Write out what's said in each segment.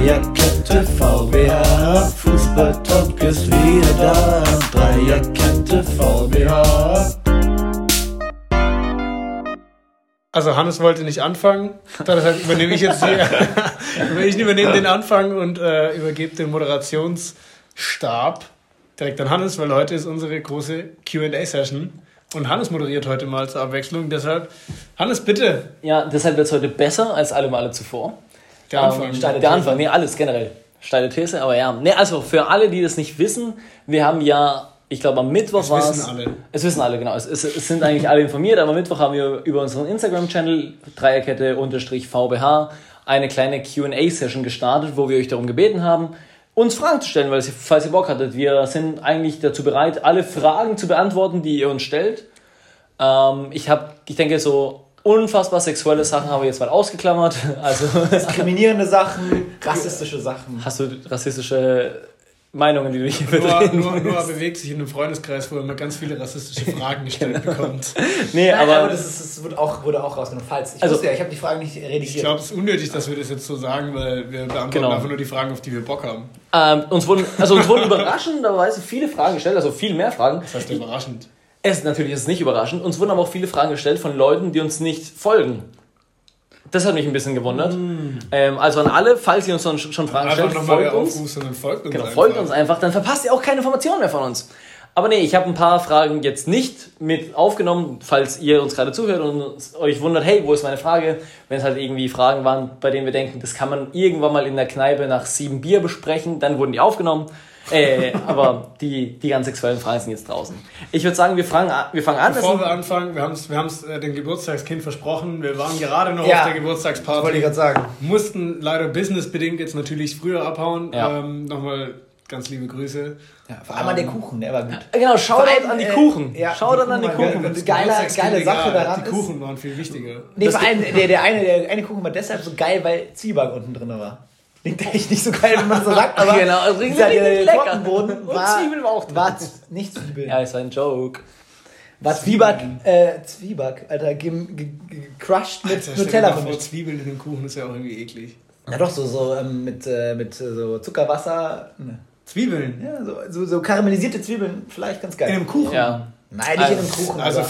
Dreierkette VBH, Fußballtalk ist wieder da. Dreierkette VBH. Also Hannes wollte nicht anfangen, deshalb übernehme ich jetzt ich übernehme den Anfang und übergebe den Moderationsstab direkt an Hannes, weil heute ist unsere große Q&A-Session und Hannes moderiert heute mal zur Abwechslung, deshalb, Hannes, bitte. Ja, deshalb wird es heute besser als alle Male zuvor. Der Anfang. Nee, alles generell. Steile These, aber ja. Nee, also für alle, die das nicht wissen, wir haben ja, ich glaube am Mittwoch war es... Es wissen alle, genau. Es sind eigentlich alle informiert, aber am Mittwoch haben wir über unseren Instagram-Channel Dreierkette_VBH eine kleine Q&A-Session gestartet, wo wir euch darum gebeten haben, uns Fragen zu stellen, falls ihr Bock hattet. Wir sind eigentlich dazu bereit, alle Fragen zu beantworten, die ihr uns stellt. Ich denke, so unfassbar sexuelle Sachen haben wir jetzt mal ausgeklammert. Also diskriminierende Sachen, rassistische Sachen. Hast du rassistische Meinungen, die du hier vertreten? Noah bewegt sich in einem Freundeskreis, wo er immer ganz viele rassistische Fragen gestellt bekommt. Nee, aber das wurde auch rausgenommen. Falls. Ich habe die Fragen nicht redigiert. Ich glaube, es ist unnötig, dass wir das jetzt so sagen, weil wir beantworten einfach nur die Fragen, auf die wir Bock haben. Uns wurden überraschenderweise viele Fragen gestellt, also viel mehr Fragen. Das heißt überraschend. Natürlich ist es nicht überraschend. Uns wurden aber auch viele Fragen gestellt von Leuten, die uns nicht folgen. Das hat mich ein bisschen gewundert. Also an alle, falls ihr uns schon Fragen stellt, folgt uns. Folgt uns einfach, dann verpasst ihr auch keine Informationen mehr von uns. Aber nee, ich habe ein paar Fragen jetzt nicht mit aufgenommen, falls ihr uns gerade zuhört und euch wundert, hey, wo ist meine Frage? Wenn es halt irgendwie Fragen waren, bei denen wir denken, das kann man irgendwann mal in der Kneipe nach 7 Bier besprechen, dann wurden die aufgenommen. Aber die ganz sexuellen Fragen sind jetzt draußen. Ich würde sagen, wir fangen an. Bevor wir anfangen, wir haben es dem Geburtstagskind versprochen. Wir waren gerade noch auf der Geburtstagsparty. Wollte ich gerade sagen. Mussten leider businessbedingt jetzt natürlich früher abhauen. Ja. Nochmal ganz liebe Grüße. Ja, vor allem an den Kuchen, der war gut. Genau, Shoutout an die Kuchen. Shoutout an die Kuchen. Geile Sache daran die Kuchen waren viel wichtiger. Nee, vor allem der eine Kuchen war deshalb so geil, weil Zwieback unten drin war. Klingt echt nicht so geil, wenn man so sagt, aber genau, also der Tortenboden war Zwiebeln war auch drin. War nicht Zwiebeln. Ja, ist ein Joke. War Zwieback, Alter, gecrushed mit Nutella für mich. Zwiebeln in dem Kuchen ist ja auch irgendwie eklig. Ja doch, so mit so Zuckerwasser. Ne. Zwiebeln? Ja, so karamellisierte Zwiebeln, vielleicht ganz geil. In einem Kuchen? Ja. Nein, nicht in einem Kuchen. Also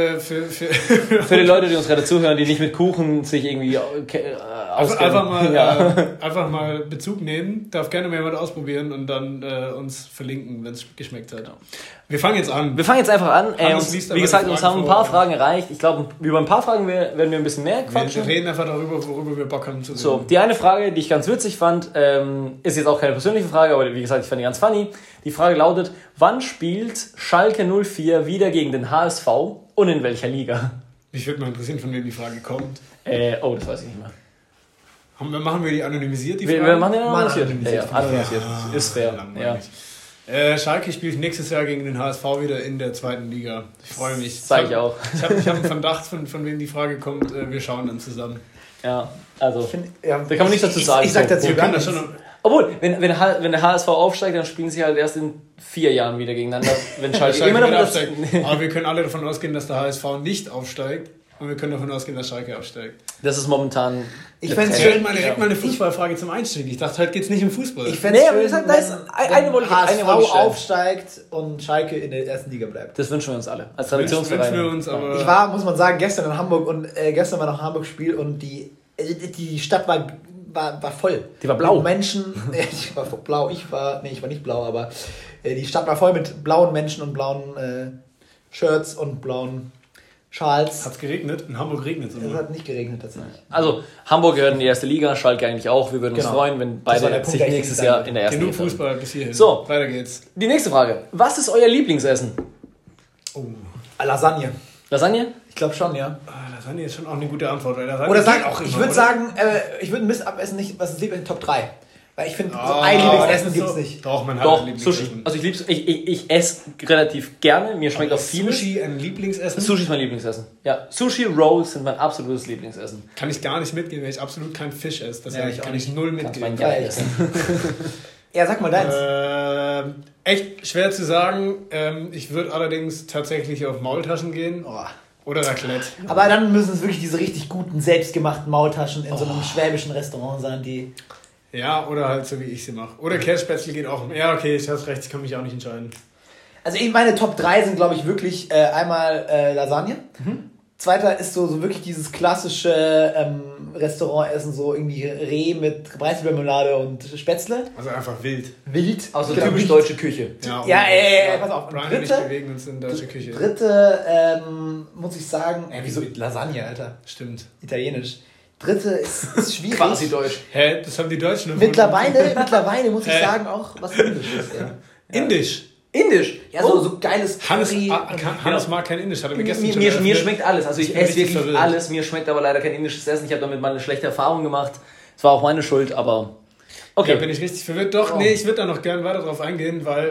für die Leute, die uns gerade zuhören, die nicht mit Kuchen sich irgendwie auskennen. Einfach mal Bezug nehmen. Darf gerne mal jemand ausprobieren und dann uns verlinken, wenn es geschmeckt hat. Wir fangen jetzt an. Wir fangen jetzt einfach an. Wie gesagt, uns haben ein paar Fragen erreicht. Ich glaube, über ein paar Fragen werden wir ein bisschen mehr quatschen. Wir reden einfach darüber, worüber wir Bock haben zu reden. So, die eine Frage, die ich ganz witzig fand, ist jetzt auch keine persönliche Frage, aber wie gesagt, ich fand die ganz funny. Die Frage lautet, wann spielt Schalke 04 wieder gegen den HSV und in welcher Liga? Mich würde mal interessieren, von wem die Frage kommt. Das weiß ich nicht mehr. Machen wir die anonymisiert, die Frage? Wir machen die anonymisiert. Anonymisiert. Ist fair. Ja. Schalke spielt nächstes Jahr gegen den HSV wieder in der 2. Liga. Ich freue mich. Sag ich auch. Ich hab einen Verdacht, von wem die Frage kommt. Wir schauen dann zusammen. Ja, also da kann man nichts dazu sagen. Ich sag dazu gar nichts. Obwohl, wenn der HSV aufsteigt, dann spielen sie halt erst in 4 Jahren wieder gegeneinander, wenn Schalke immer noch aufsteigt. Aber wir können alle davon ausgehen, dass der HSV nicht aufsteigt. Und wir können davon ausgehen, dass Schalke aufsteigt. Das ist momentan... Ich fände es schön, direkt mal eine Fußballfrage zum Einstieg. Ich dachte, heute geht es nicht um Fußball. Ich fände es schön, wenn HSV aufsteigt und Schalke in der 1. Liga bleibt. Das wünschen wir uns alle. Als Traditionsverein. Ich war, muss man sagen, gestern in Hamburg und gestern war noch Hamburg-Spiel und die Stadt war voll. Die war blau. Mit Menschen, ich war blau, ich war nicht blau, aber die Stadt war voll mit blauen Menschen und blauen Shirts und blauen Schals. Hat es geregnet? In Hamburg regnet es immer. Es hat nicht geregnet tatsächlich. Also Hamburg gehört in die 1. Liga, Schalke eigentlich auch. Wir würden uns freuen, wenn beide sich nächstes Jahr in der 1. Liga Genug Fußball bis hierhin. So, weiter geht's. Die nächste Frage. Was ist euer Lieblingsessen? Lasagne. Lasagne? Ich glaube schon, ja. Lasagne ist schon auch eine gute Antwort. Weil Lasagne oder sagen, ich würde sagen, ich würde ein Mist abessen, nicht, was ist Lieblings Top 3. Weil ich finde, so ein Lieblingsessen gibt es nicht. Doch, man hat ein Lieblingsessen. Sushi. Also ich esse relativ gerne. Mir schmeckt auch vieles. Sushi ein Lieblingsessen? Sushi ist mein Lieblingsessen. Ja, Sushi Rolls sind mein absolutes Lieblingsessen. Kann ich gar nicht mitgehen, weil ich absolut kein Fisch esse. Das kann ich null mitgehen. Ja, sag mal deins. Echt schwer zu sagen. Ich würde allerdings tatsächlich auf Maultaschen gehen. Oder Raclette. Aber dann müssen es wirklich diese richtig guten, selbstgemachten Maultaschen in so einem schwäbischen Restaurant sein, die... Ja, oder halt so, wie ich sie mache. Oder Kässpätzle geht auch. Ja, okay, ich hast recht, ich kann mich auch nicht entscheiden. Also meine Top 3 sind, glaube ich, wirklich einmal Lasagne. Zweiter ist so wirklich dieses klassische Restaurantessen, so irgendwie Reh mit Preiselbeermarmelade und Spätzle. Also einfach wild. Wild. Also typisch deutsche Küche. Pass auf. Brian und ich bewegen uns in deutsche Küche. Dritte, muss ich sagen, wieso Lasagne, Alter? Stimmt. Italienisch. Dritte ist schwierig. Quasi deutsch. Hä, das haben die Deutschen Mittlerweile muss ich sagen, auch was Indisches. Ja. Indisch? Ja, so geiles Curry. Hannes mag kein Indisch, hat er mir gestern schon Mir schmeckt alles. Also ich esse wirklich verwirrt. alles. Mir schmeckt aber leider kein indisches Essen. Ich habe damit mal eine schlechte Erfahrung gemacht. Es war auch meine Schuld, aber... Okay. Ja, bin ich richtig verwirrt. Doch, nee, ich würde da noch gerne weiter drauf eingehen, weil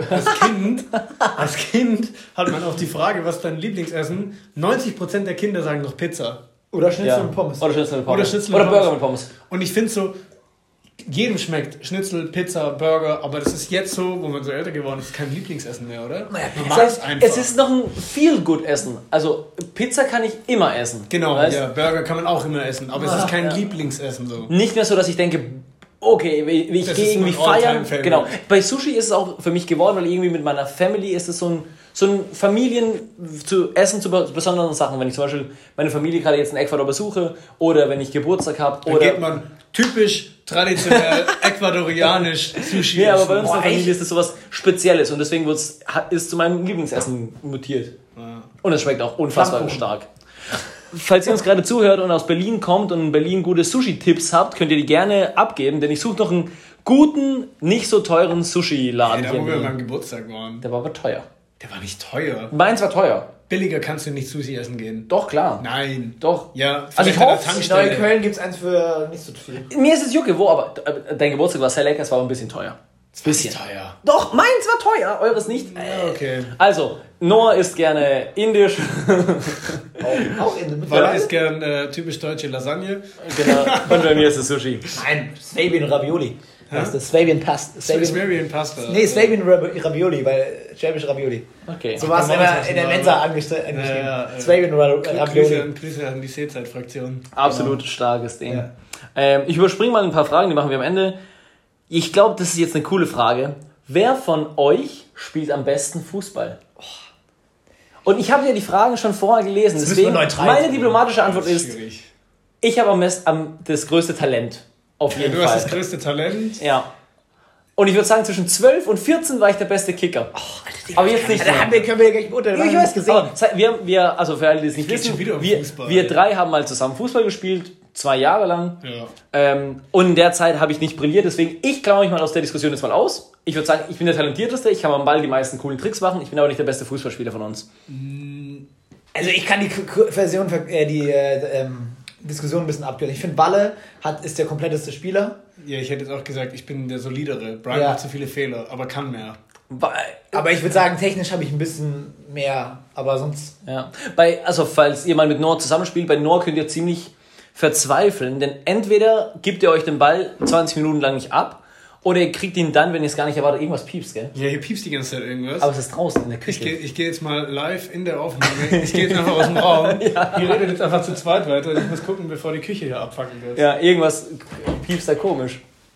als Kind hat man auf die Frage, was ist dein Lieblingsessen, 90% der Kinder sagen noch Pizza. Oder Schnitzel mit Pommes. Oder Schnitzel mit Pommes. Oder Burger mit Pommes. Und ich finde so, jedem schmeckt Schnitzel, Pizza, Burger, aber das ist jetzt so, wo man so älter geworden ist, kein Lieblingsessen mehr, oder? Naja, es ist noch ein Feel-Good-Essen. Also Pizza kann ich immer essen. Genau, ja, Burger kann man auch immer essen, aber es ist kein Lieblingsessen so. Nicht mehr so, dass ich denke, okay, ich gehe irgendwie feiern. Genau. Bei Sushi ist es auch für mich geworden, weil irgendwie mit meiner Family ist es so ein Familien zu essen zu besonderen Sachen. Wenn ich zum Beispiel meine Familie gerade jetzt in Ecuador besuche oder wenn ich Geburtstag habe. Dann geht man typisch traditionell ecuadorianisch Sushi. Ja, aber bei uns in der Familie ist das sowas Spezielles und deswegen ist zu meinem Lieblingsessen mutiert. Ja. Und es schmeckt auch unfassbar stark. Falls ihr uns gerade zuhört und aus Berlin kommt und in Berlin gute Sushi-Tipps habt, könnt ihr die gerne abgeben, denn ich suche noch einen guten, nicht so teuren Sushi-Laden. Da wo wir an meinem Geburtstag waren. Der war aber teuer. Der war nicht teuer. Meins war teuer. Billiger kannst du nicht Sushi essen gehen. Doch, klar. Nein. Doch. Ja, also ich hoffe, in Neukölln gibt es eins für nicht so viel. Mir ist es Jucke, wo, aber dein Geburtstag war sehr lecker, es war aber ein bisschen teuer. Bisschen teuer. Doch, meins war teuer, eures nicht. Okay. Also, Noah isst gerne indisch. auch indisch. Weil er isst gerne typisch deutsche Lasagne. Genau. Und bei mir ist es Sushi. Nein, Swabian Ravioli. Das ist Swabian Pasta. Swabian Pasta. Nee, Swabian Ravioli, weil schwäbisch Ravioli. Okay. So war es immer in der Mensa angeschrieben. Swabian Ravioli. Grüße an die Seezeit-Fraktion. Absolut starkes Ding. Ja. Ich überspringe mal ein paar Fragen, die machen wir am Ende. Ich glaube, das ist jetzt eine coole Frage. Wer von euch spielt am besten Fußball? Und ich habe ja die Fragen schon vorher gelesen. Deswegen meine diplomatische Antwort ist, ich habe das größte Talent. Auf jeden Fall. Du hast das größte Talent. Ja. Und ich würde sagen, zwischen 12 und 14 war ich der beste Kicker. Alter, aber jetzt nicht. Können wir ja gar nicht beurteilen. Ich weiß gesehen. Wir, also für alle, die es nicht wissen, wir drei haben mal zusammen Fußball gespielt, 2 Jahre lang. Ja. Und in der Zeit habe ich nicht brilliert, deswegen ich klaue mich mal aus der Diskussion jetzt mal aus. Ich würde sagen, ich bin der Talentierteste, ich kann am Ball die meisten coolen Tricks machen, ich bin aber nicht der beste Fußballspieler von uns. Also ich kann die Version, Diskussion ein bisschen abkürzen. Ich finde, Balle ist der kompletteste Spieler. Ja, ich hätte jetzt auch gesagt, ich bin der solidere. Brian macht zu viele Fehler, aber kann mehr. Aber ich würde sagen, technisch habe ich ein bisschen mehr, aber sonst... Ja. Falls ihr mal mit Noah zusammenspielt, bei Noah könnt ihr ziemlich verzweifeln, denn entweder gibt ihr euch den Ball 20 Minuten lang nicht ab, oder ihr kriegt ihn dann, wenn ihr es gar nicht erwartet, irgendwas piepst, gell? Ja, hier piepst die ganze Zeit irgendwas. Aber es ist draußen in der Küche. Ich gehe jetzt mal live in der Aufnahme. Ich gehe jetzt einfach aus dem Raum. Ja. Ihr redet jetzt einfach zu zweit weiter. Ich muss gucken, bevor die Küche hier abfacken wird. Ja, irgendwas piepst da komisch.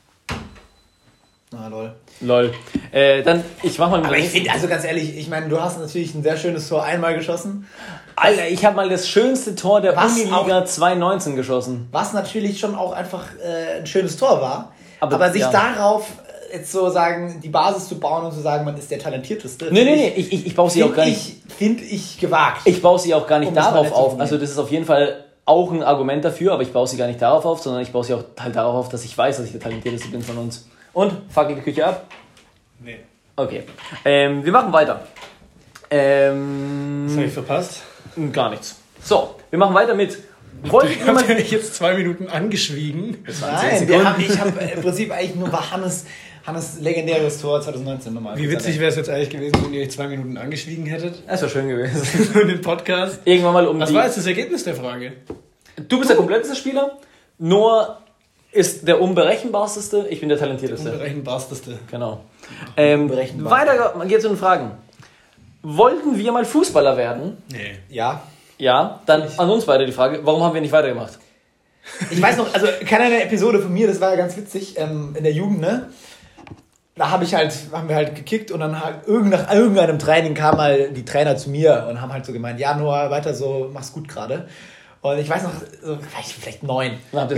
Na, lol. Dann, ich mach mal mit. Aber ich finde, also ganz ehrlich, ich meine, du hast natürlich ein sehr schönes Tor einmal geschossen. Alter, ich habe mal das schönste Tor der Uniliga 2019 geschossen. Was natürlich schon auch einfach ein schönes Tor war. Aber sich darauf jetzt so sagen, die Basis zu bauen und zu sagen, man ist der Talentierteste. Nee, ich baue sie auch gar nicht. Finde ich gewagt. Ich baue sie auch gar nicht darauf auf. Also das ist auf jeden Fall auch ein Argument dafür, aber ich baue sie gar nicht darauf auf, sondern ich baue sie auch halt darauf auf, dass ich weiß, dass ich der Talentierteste bin von uns. Und? Fuck die Küche ab? Nee. Okay. Wir machen weiter. Was habe ich verpasst? Gar nichts. So, wir machen weiter mit... Habt ihr jetzt 2 Minuten angeschwiegen? Nein, ich habe im Prinzip eigentlich nur Hannes legendäres Tor 2019 nochmal. Wie witzig wäre es jetzt eigentlich gewesen, wenn ihr euch 2 Minuten angeschwiegen hättet? Das wäre schön gewesen. Für den Podcast. Irgendwann mal Was war jetzt das Ergebnis der Frage? Du bist der kompletteste Spieler. Noah ist der unberechenbarste. Ich bin der talentierteste. Unberechenbarste. Genau. Weiter geht's zu den Fragen. Wollten wir mal Fußballer werden? Nee. Ja. Ja, dann an uns beide die Frage, warum haben wir nicht weitergemacht? Ich weiß noch, also keine Episode von mir, das war ja ganz witzig, in der Jugend, ne? Da haben wir halt gekickt und dann halt nach irgendeinem Training kamen mal die Trainer zu mir und haben halt so gemeint, ja Noah, weiter so, mach's gut gerade. Und ich weiß noch, so, war ich vielleicht 9. Dann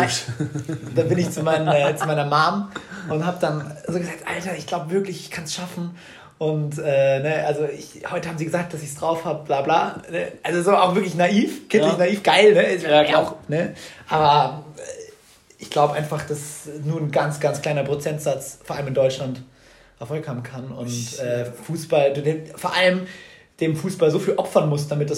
bin ich zu meiner Mom und hab dann so gesagt, Alter, ich glaube wirklich, ich kann es schaffen. Und heute haben sie gesagt, dass ich es drauf habe, bla bla. Ne? Also so auch wirklich naiv, kindlich naiv, geil, ne? Ja, auch. Ne? Aber ich glaube einfach, dass nur ein ganz, ganz kleiner Prozentsatz, vor allem in Deutschland, Erfolg haben kann. Und Fußball, vor allem dem Fußball so viel opfern musst, damit du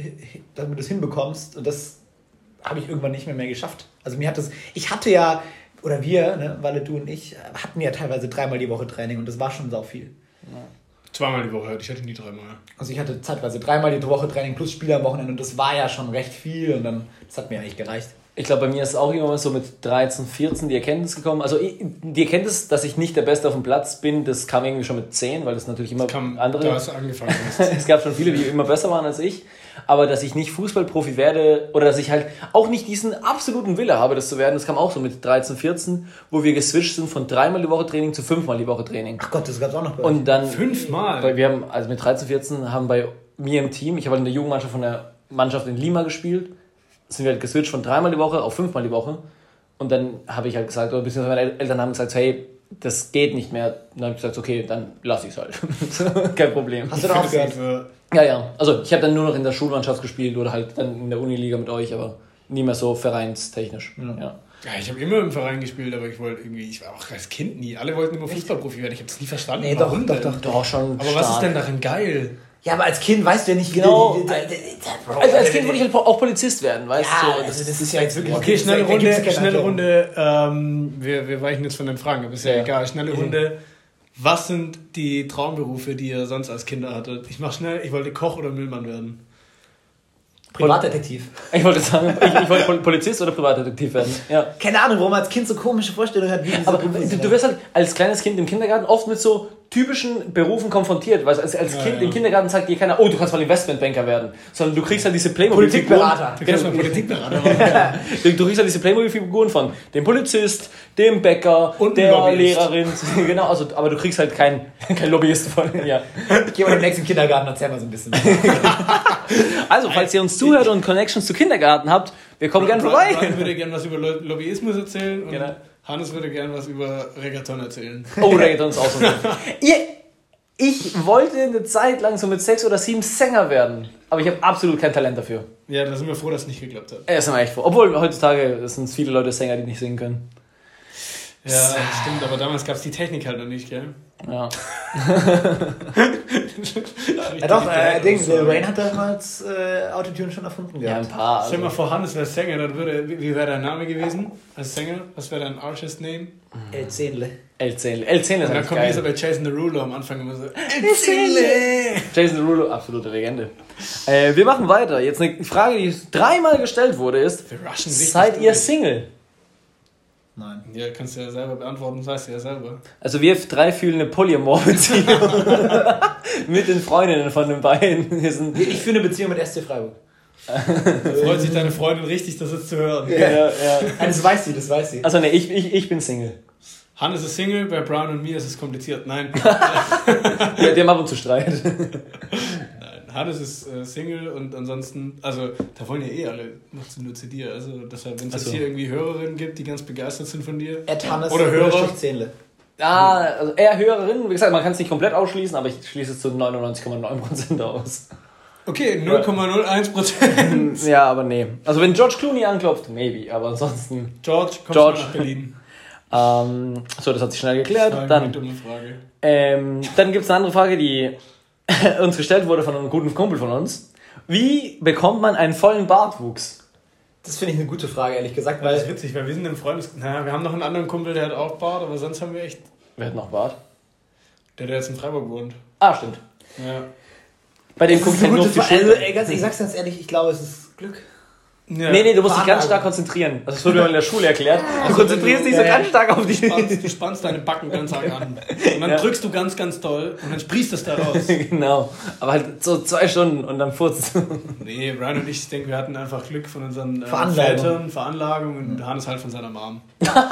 es hinbekommst. Und das habe ich irgendwann nicht mehr geschafft. Also ich hatte ja, oder wir, ne, Walle, du und ich, hatten ja teilweise 3-mal die Woche Training und das war schon sau viel. Ja. 2-mal die Woche, ich hatte nie 3-mal. Also ich hatte zeitweise 3-mal die Woche Training plus Spiele am Wochenende und das war ja schon recht viel und dann, das hat mir eigentlich gereicht. Ich glaube, bei mir ist auch immer so mit 13, 14 die Erkenntnis gekommen. Also die Erkenntnis, dass ich nicht der Beste auf dem Platz bin, das kam irgendwie schon mit 10, weil das natürlich immer andere... Da hast du angefangen. Es gab schon viele, die immer besser waren als ich. Aber dass ich nicht Fußballprofi werde oder dass ich halt auch nicht diesen absoluten Wille habe, das zu werden, das kam auch so mit 13, 14, wo wir geswitcht sind von 3-mal die Woche Training zu 5-mal die Woche Training. Ach Gott, das gab es auch noch bei euch. Und dann 5-mal? Weil wir haben, also mit 13, 14 haben bei mir im Team, ich habe halt in der Jugendmannschaft von der Mannschaft in Lima gespielt, sind wir halt geswitcht von 3-mal die Woche auf 5-mal die Woche. Und dann habe ich halt gesagt, oder beziehungsweise meine Eltern haben gesagt, hey, das geht nicht mehr. Dann habe ich gesagt, okay, dann lass ich es halt. Kein Problem. Hast du da aufgehört? Ja. Also ich habe dann nur noch in der Schulmannschaft gespielt oder halt dann in der Uniliga mit euch, aber nie mehr so vereinstechnisch. Ja, ich habe immer im Verein gespielt, aber ich war auch als Kind nie. Alle wollten immer Fußballprofi werden. Ich habe es nie verstanden. Nee, warum doch schon. Aber was ist denn darin geil? Ja, aber als Kind weißt du ja nicht genau. Als Kind wollte ich halt auch Polizist werden, weißt du? Ja, das ist ja jetzt wirklich. Okay, schnelle Runde. Wir weichen jetzt von den Fragen, aber ist ja egal. Schnelle Runde. Was sind die Traumberufe, die ihr sonst als Kinder hattet? Ich mach schnell. Ich wollte Koch oder Müllmann werden. Privatdetektiv. Ich wollte sagen, ich wollte Polizist oder Privatdetektiv werden. Ja. Keine Ahnung, warum man als Kind so komische Vorstellungen hat. Wie aber du wirst halt als kleines Kind im Kindergarten oft mit so typischen Berufen konfrontiert. Weil als Kind im Kindergarten sagt dir keiner, oh, du kannst mal Investmentbanker werden. Sondern du kriegst halt diese Politikberater. Du kriegst mal Politikberater werden. Du kriegst halt diese Playmobil-Figuren von dem Polizist, dem Bäcker, und der Lehrerin. Genau, also, aber du kriegst halt kein Lobbyist von. Ja. Ich gehe mal im nächsten Kindergarten, erzähl mal so ein bisschen. Also, falls ihr uns zuhört und Connections zu Kindergarten habt, wir kommen gerne vorbei. Brian würde gerne was über Lobbyismus erzählen und Hannes würde gerne was über Reggaeton erzählen. Oh, Reggaeton ist auch so. Ich wollte eine Zeit lang so mit 6 oder 7 Sänger werden, aber ich habe absolut kein Talent dafür. Ja, da sind wir froh, dass es nicht geklappt hat. Ja, sind wir echt froh. Obwohl heutzutage sind es viele Leute Sänger, die nicht singen können. Ja, stimmt, aber damals gab es die Technik halt noch nicht, gell? Ja. Ja doch, Lil Wayne hat damals Autotune schon erfunden gehabt. Ja, ein paar. Stell mal vor, Hannes wäre Sänger, dann wie wäre dein Name gewesen als Sänger? Was wäre dein Artist-Name? El Zenle. El Zenle ist geil. Und dann kommt dieser bei Jason Derulo am Anfang immer so, El Zenle! Jason Derulo, absolute Legende. Wir machen weiter. Jetzt eine Frage, die 3-mal gestellt wurde, ist, seid ihr Single? Nein. Ja, kannst du ja selber beantworten, sagst du ja selber. Also wir 3 fühlen eine Polyamor-Beziehung mit den Freundinnen von den beiden. Ich führe eine Beziehung mit SC Freiburg. Freut sich deine Freundin richtig, das jetzt zu hören. Ja. Das weiß sie. Also ne, ich bin Single. Hannes ist Single, bei Brown und mir ist es kompliziert. Nein. Ja, die haben ab und zu Streit. Hannes ist Single und ansonsten, also da wollen ja alle noch nur zu dir. Also deshalb, wenn es jetzt hier irgendwie Hörerinnen gibt, die ganz begeistert sind von dir. Hannes oder Hörer. Also eher Hörerinnen. Wie gesagt, man kann es nicht komplett ausschließen, aber ich schließe es zu 99,9% aus. Okay, 0,01%. Ja, aber nee. Also wenn George Clooney anklopft, maybe. Aber ansonsten... George, kommst du nach Berlin? So, das hat sich schnell geklärt. Das war eine dumme Frage. Dann gibt es eine andere Frage, die uns gestellt wurde von einem guten Kumpel von uns. Wie bekommt man einen vollen Bartwuchs? Das finde ich eine gute Frage, ehrlich gesagt. Weil das ist witzig, weil wir sind im Naja, wir haben noch einen anderen Kumpel, der hat auch Bart, aber sonst haben wir echt... Wer hat noch Bart? Der jetzt in Freiburg wohnt. Ah, stimmt. Ja. Bei dem gucke ich halt nur auf die Schulter. Ich sag's ganz ehrlich, ich glaube, es ist Glück. Ja. Nee, du musst dich ganz stark konzentrieren. Also das wurde mir in der Schule erklärt. Du konzentrierst dich so ganz stark auf die... Du spannst deine Backen ganz arg an. Und dann drückst du ganz, ganz doll und dann sprießt es da raus. Genau. Aber halt so 2 Stunden und dann furzt. Nee, Brian und ich denke, wir hatten einfach Glück von unseren Vätern, Veranlagungen und Hannes halt von seiner Mom.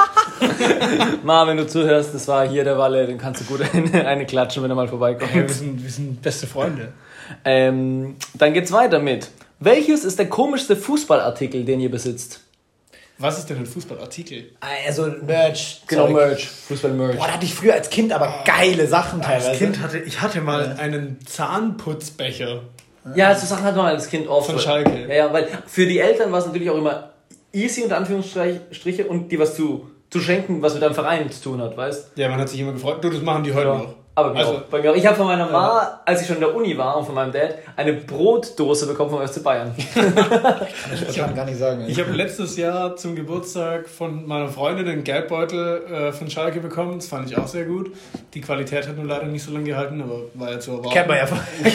Mom, wenn du zuhörst, das war hier der Walle, dann kannst du gut eine klatschen, wenn er mal vorbeikommt. Ja, wir sind beste Freunde. Dann geht's weiter mit: Welches ist der komischste Fußballartikel, den ihr besitzt? Was ist denn ein Fußballartikel? Also Merch. Genau, Merch. Fußball-Merch. Boah, da hatte ich früher als Kind aber geile Sachen teilweise. Als Kind hatte mal einen Zahnputzbecher. Ja, so Sachen hat man als Kind oft. Von Schalke. Ja, weil für die Eltern war es natürlich auch immer easy, unter Anführungsstriche, und die was zu schenken, was mit deinem Verein zu tun hat, weißt? Ja, man hat sich immer gefreut. Du, das machen die heute noch. Aber bei mir auch. Ich habe von meiner Mama, als ich schon in der Uni war, und von meinem Dad, eine Brotdose bekommen vom FC Bayern. Ich kann gar nicht sagen. Ich habe letztes Jahr zum Geburtstag von meiner Freundin einen Geldbeutel von Schalke bekommen. Das fand ich auch sehr gut. Die Qualität hat nur leider nicht so lange gehalten, aber war jetzt so erwartet. Kennt man ja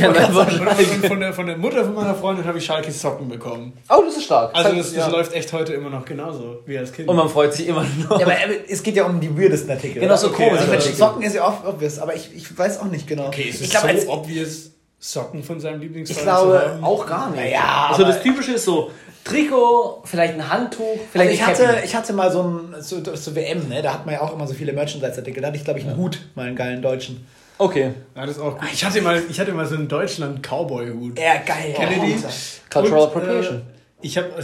von der Mutter von meiner Freundin habe ich Schalke Socken bekommen. Oh, das ist stark. Also das läuft echt heute immer noch genauso wie als Kind. Und man freut sich immer noch. Ja, aber es geht ja um die weirdesten Artikel. Genau, so komisch. Also Socken ist ja oft obvious, aber ich weiß auch nicht genau. Okay, ist es glaub, so obvious, Socken von seinem Lieblingsverein zu haben? Ich glaube auch gar nicht. Ja, also das Typische ist so Trikot, vielleicht ein Handtuch, vielleicht also ich hatte mal so WM, ne? Da hat man ja auch immer so viele Merchandise-Artikel. Da hatte ich, glaube ich, einen Hut, mal einen geilen deutschen. Okay. Ja, das ist auch gut. Ich hatte mal so einen Deutschland-Cowboy-Hut. Ja, geil. Kennt ihr die? Cultural Appropriation. Ich habe...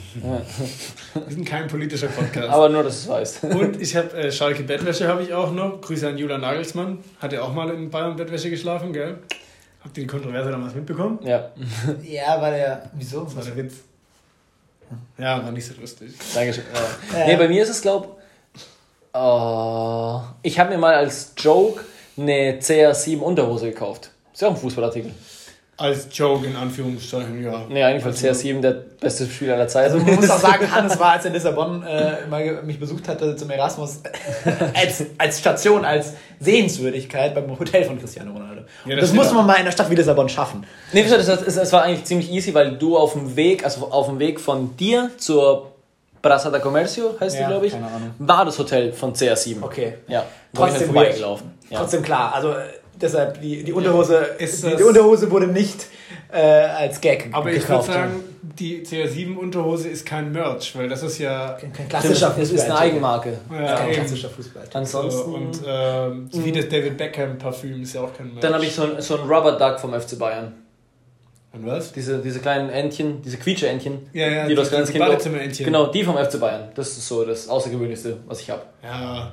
Wir sind kein politischer Podcast. Aber nur, dass du es weißt. Und ich habe Schalke Bettwäsche habe ich auch noch. Grüße an Julian Nagelsmann. Hat er auch mal in Bayern Bettwäsche geschlafen, gell? Habt ihr die Kontroverse damals mitbekommen? Ja. Ja, weil er... Wieso? Das war der Witz. Ja, war nicht so lustig. Dankeschön. Nee, bei mir ist es, glaube ich habe mir mal als Joke eine CR7 Unterhose gekauft. Ist ja auch ein Fußballartikel. Als Joke in Anführungszeichen, ja. Nee, eigentlich, weil CR7 der beste Spieler aller Zeiten Also man muss auch sagen, Hannes war, als er in Lissabon mich besucht hatte zum Erasmus, als Station, als Sehenswürdigkeit beim Hotel von Cristiano Ronaldo. Ja, das muss man mal in einer Stadt wie Lissabon schaffen. Nee, das war eigentlich ziemlich easy, weil du auf dem Weg von dir zur Praça da Comercio, heißt die, glaube ich, war das Hotel von CR7. Okay. Ja, trotzdem vorbeigelaufen. Ja. Trotzdem klar, also deshalb, die Unterhose, die Unterhose wurde nicht als Gag gekauft. Aber ich würde sagen, die CR7-Unterhose ist kein Merch, weil das ist ja... Kein klassischer Fußball. Das ist eine Eigenmarke. Ja, kein klassischer Fußball. Ansonsten... wie das David Beckham-Parfüm ist ja auch kein Merch. Dann habe ich so einen Rubber Duck vom FC Bayern. Und was? Diese kleinen Entchen, diese Quietsche-Entchen. Ja, die das kleine Kind Badezimmer-Entchen. Genau, die vom FC Bayern. Das ist so das Außergewöhnlichste, was ich habe. Ja.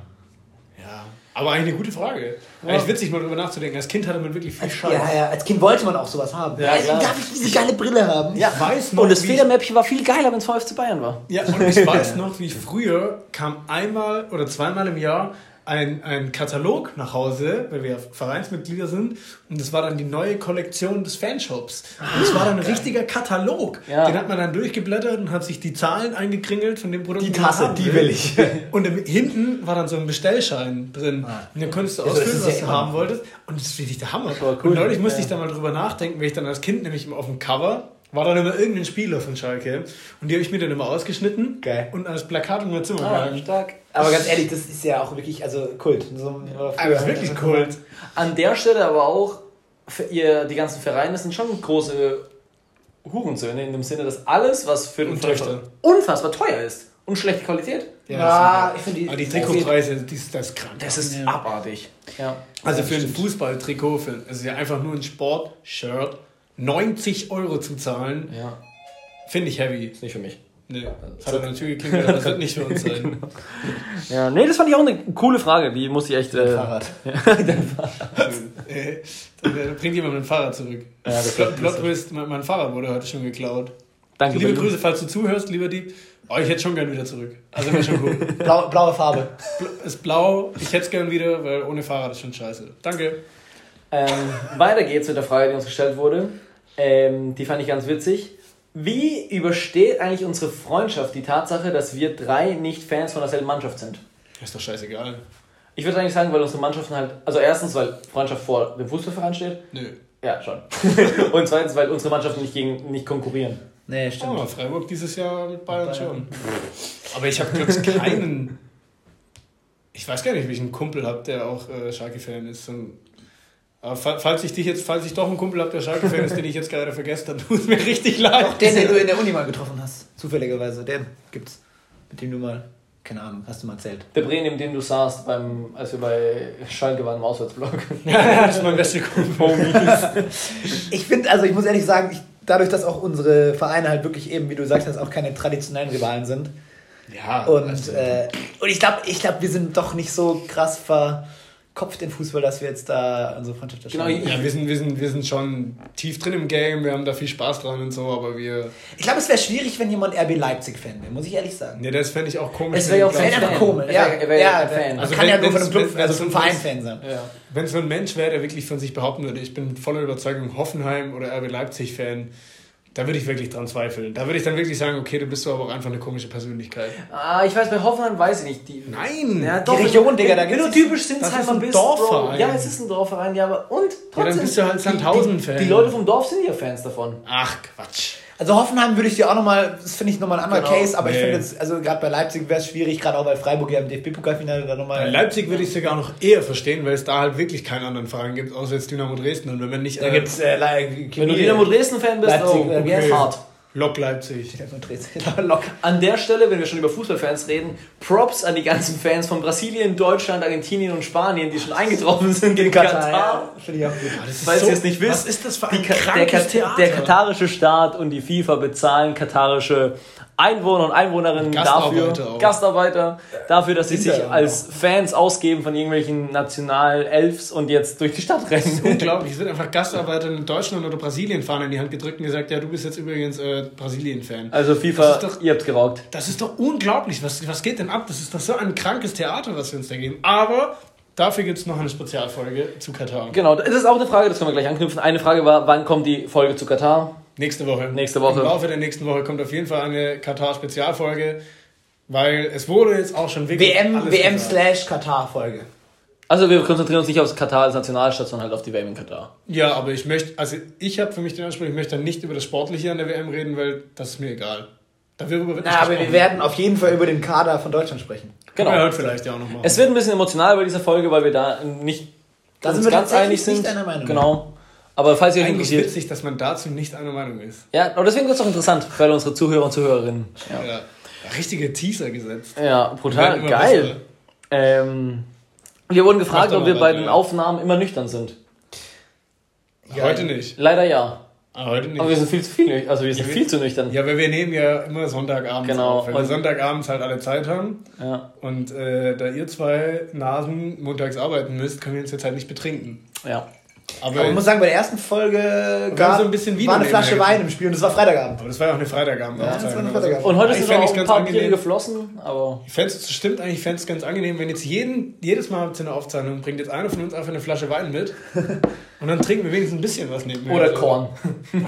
Aber eigentlich eine gute Frage. Ja. Eigentlich witzig, mal drüber nachzudenken. Als Kind hatte man wirklich viel Scheiß. Ja, als Kind wollte man auch sowas haben. Ja, klar. Darf ich diese geile Brille haben? Ja, weiß noch, und das Federmäppchen war viel geiler, wenn es vom FC Bayern war. Ja, und ich weiß noch, wie früher kam einmal oder zweimal im Jahr ein Katalog nach Hause, weil wir Vereinsmitglieder sind, und das war dann die neue Kollektion des Fanshops. Und es war dann ein richtiger Katalog. Ja. Den hat man dann durchgeblättert und hat sich die Zahlen eingekringelt von dem Produkt. Die Tasse, die will ich. Und hinten war dann so ein Bestellschein drin. Und dann konntest du ausfüllen, was du haben wolltest. Und das ist wirklich der Hammer. Cool. Und neulich musste ich da mal drüber nachdenken, weil ich dann als Kind nämlich immer auf dem Cover war dann immer irgendein Spieler von Schalke. Und die habe ich mir dann immer ausgeschnitten und als Plakat in mein Zimmer gehangen. Stark. Aber ganz ehrlich, das ist ja auch wirklich Kult. Das ist wirklich Kult. An der Stelle aber auch, die ganzen Vereine sind schon große Hurensöhne, in dem Sinne, dass alles, was für den Verein unfassbar teuer ist und schlechte Qualität. Ja, ich finde die Trikotpreise, das ist krank. Das ist abartig. Ja. Also für ein Fußballtrikot, also ja einfach nur ein Sport-Shirt, 90 € zu zahlen, finde ich heavy. Ist nicht für mich. Nee, das hat natürlich geklingelt, aber das wird nicht für uns sein. Genau. Ja, nee, das fand ich auch eine coole Frage. Die muss ich echt... Fahrrad. Dein Fahrrad. Dann bringt jemand mein Fahrrad zurück. Ja, Plot-Twist, mein Fahrrad wurde heute schon geklaut. Danke. Liebe Grüße, falls du zuhörst, lieber Dieb. Oh, ich hätte es schon gern wieder zurück. Also wäre schon cool. Blaue Farbe. Ist blau, ich hätte es gern wieder, weil ohne Fahrrad ist schon scheiße. Danke. Weiter geht's mit der Frage, die uns gestellt wurde. Die fand ich ganz witzig. Wie übersteht eigentlich unsere Freundschaft die Tatsache, dass wir 3 nicht Fans von derselben Mannschaft sind? Das ist doch scheißegal. Ich würde eigentlich sagen, weil unsere Mannschaften halt... Also erstens, weil Freundschaft vor dem Fußballverein steht. Nö. Ja, schon. Und zweitens, weil unsere Mannschaften nicht konkurrieren. Nee, stimmt. Oh, Freiburg dieses Jahr mit Bayern schon. Aber ich habe, glaube ich, keinen... Ich weiß gar nicht, wie ich einen Kumpel habe, der auch Schalke-Fan ist. Aber falls ich doch einen Kumpel habe, der Schalke-Fan ist, den ich jetzt gerade vergessen habe, tut es mir richtig leid. Doch, den du in der Uni mal getroffen hast. Zufälligerweise. Den gibt's. Mit dem du mal... Keine Ahnung, hast du mal erzählt. Der Bre, neben dem du saßt, als wir bei Schalke waren im Auswärtsblock. Ja, das ist mein bester Kumpel. Ich finde, also ich muss ehrlich sagen, dadurch, dass auch unsere Vereine halt wirklich eben, wie du sagst, auch keine traditionellen Rivalen sind. Ja. Und ich glaube, wir sind doch nicht so krass verkopft in Fußball, dass wir jetzt da unsere Freundschaft erstellen. Genau, ja, wir sind schon tief drin im Game, wir haben da viel Spaß dran und so, aber Ich glaube, es wäre schwierig, wenn jemand RB Leipzig-Fan wäre, muss ich ehrlich sagen. Ja, das fände ich auch komisch. Es wäre ja auch einfach komisch. Er wäre Fan. Also kann ja nur von einem Club, also von einem Verein-Fan sein. Ja. Wenn es so ein Mensch wäre, der wirklich von sich behaupten würde, ich bin voller Überzeugung Hoffenheim oder RB Leipzig-Fan, da würde ich wirklich dran zweifeln. Da würde ich dann wirklich sagen, okay, du bist aber auch einfach eine komische Persönlichkeit. Ich weiß, bei Hoffenheim weiß ich nicht. Nein! Ja, doch, die Region, Digga, da wenn du typisch Sinsheimer bist, Dorfverein. Ja, es ist ein Dorfverein, ja, aber und trotzdem. Ja, dann bist du halt Sandhausen-Fan. Die Leute vom Dorf sind ja Fans davon. Ach, Quatsch. Also Hoffenheim würde ich dir auch nochmal, das finde ich nochmal ein anderer Case, aber ich finde jetzt, also gerade bei Leipzig wäre es schwierig, gerade auch bei Freiburg ja im DFB-Pokalfinale da nochmal... Bei Leipzig würde ich es sogar noch eher verstehen, weil es da halt wirklich keinen anderen Verein gibt, außer jetzt Dynamo Dresden. Und wenn man nicht... Da gibt's wenn du Dynamo Dresden-Fan bist, Leipzig, okay. Hart. Lok Leipzig. An der Stelle, wenn wir schon über Fußballfans reden, Props an die ganzen Fans von Brasilien, Deutschland, Argentinien und Spanien, die schon eingetroffen sind in Katar. Ja, finde ich auch gut. Falls ihr es nicht wisst, was ist das für ein krankes Theater? Der katarische Staat und die FIFA bezahlen katarische Einwohner und Einwohnerinnen Gastarbeiter dafür, dass sie sich als Fans ausgeben von irgendwelchen Nationalelfs und jetzt durch die Stadt rennen. Das ist unglaublich. Es wird einfach Gastarbeiter in Deutschland oder Brasilien fahren in die Hand gedrückt und gesagt, ja, du bist jetzt übrigens Brasilien-Fan. Also FIFA, ihr habt's geraucht. Das ist doch unglaublich. Was geht denn ab? Das ist doch so ein krankes Theater, was wir uns da geben. Aber dafür gibt es noch eine Spezialfolge zu Katar. Genau, das ist auch eine Frage, das können wir gleich anknüpfen. Eine Frage war, wann kommt die Folge zu Katar? Nächste Woche. Im Laufe der nächsten Woche kommt auf jeden Fall eine Katar-Spezialfolge, weil es wurde jetzt auch schon wirklich WM/Katar-Folge. Also wir konzentrieren uns nicht auf Katar als Nationalstaat, sondern halt auf die WM in Katar. Ja, aber ich habe für mich den Anspruch, ich möchte dann nicht über das Sportliche an der WM reden, weil das ist mir egal. Darüber wird aber wir werden auf jeden Fall über den Kader von Deutschland sprechen. Genau. Ja, vielleicht ja auch nochmal. Es wird ein bisschen emotional bei dieser Folge, weil wir da nicht ganz einig sind. Nicht einer Meinung. Genau. Aber falls ihr euch interessiert... witzig, dass man dazu nicht einer Meinung ist. Ja, aber deswegen wird es auch interessant für alle unsere Zuhörer und Zuhörerinnen. Ja. Richtige Teaser gesetzt. Ja, brutal. Geil. Wir wurden gefragt, ob wir bei den Aufnahmen immer nüchtern sind. Ja, heute nicht. Leider ja. Heute nicht. Aber wir sind viel zu nüchtern. Ja, weil wir nehmen ja immer Sonntagabends auf. Weil wir Sonntagabends halt alle Zeit haben. Ja. Und da ihr zwei Nasen montags arbeiten müsst, können wir uns jetzt halt nicht betrinken. Ja. Aber ich muss sagen, bei der ersten Folge war eine Flasche Wein im Spiel und das war Freitagabend. Aber das war ja auch eine Freitagabend. Und heute sind auch ein paar Bier geflossen. Aber ich fände es ganz angenehm, wenn jetzt jedes Mal zu einer Aufzeichnung bringt jetzt einer von uns einfach eine Flasche Wein mit und dann trinken wir wenigstens ein bisschen was nebenher. Oder Korn. Und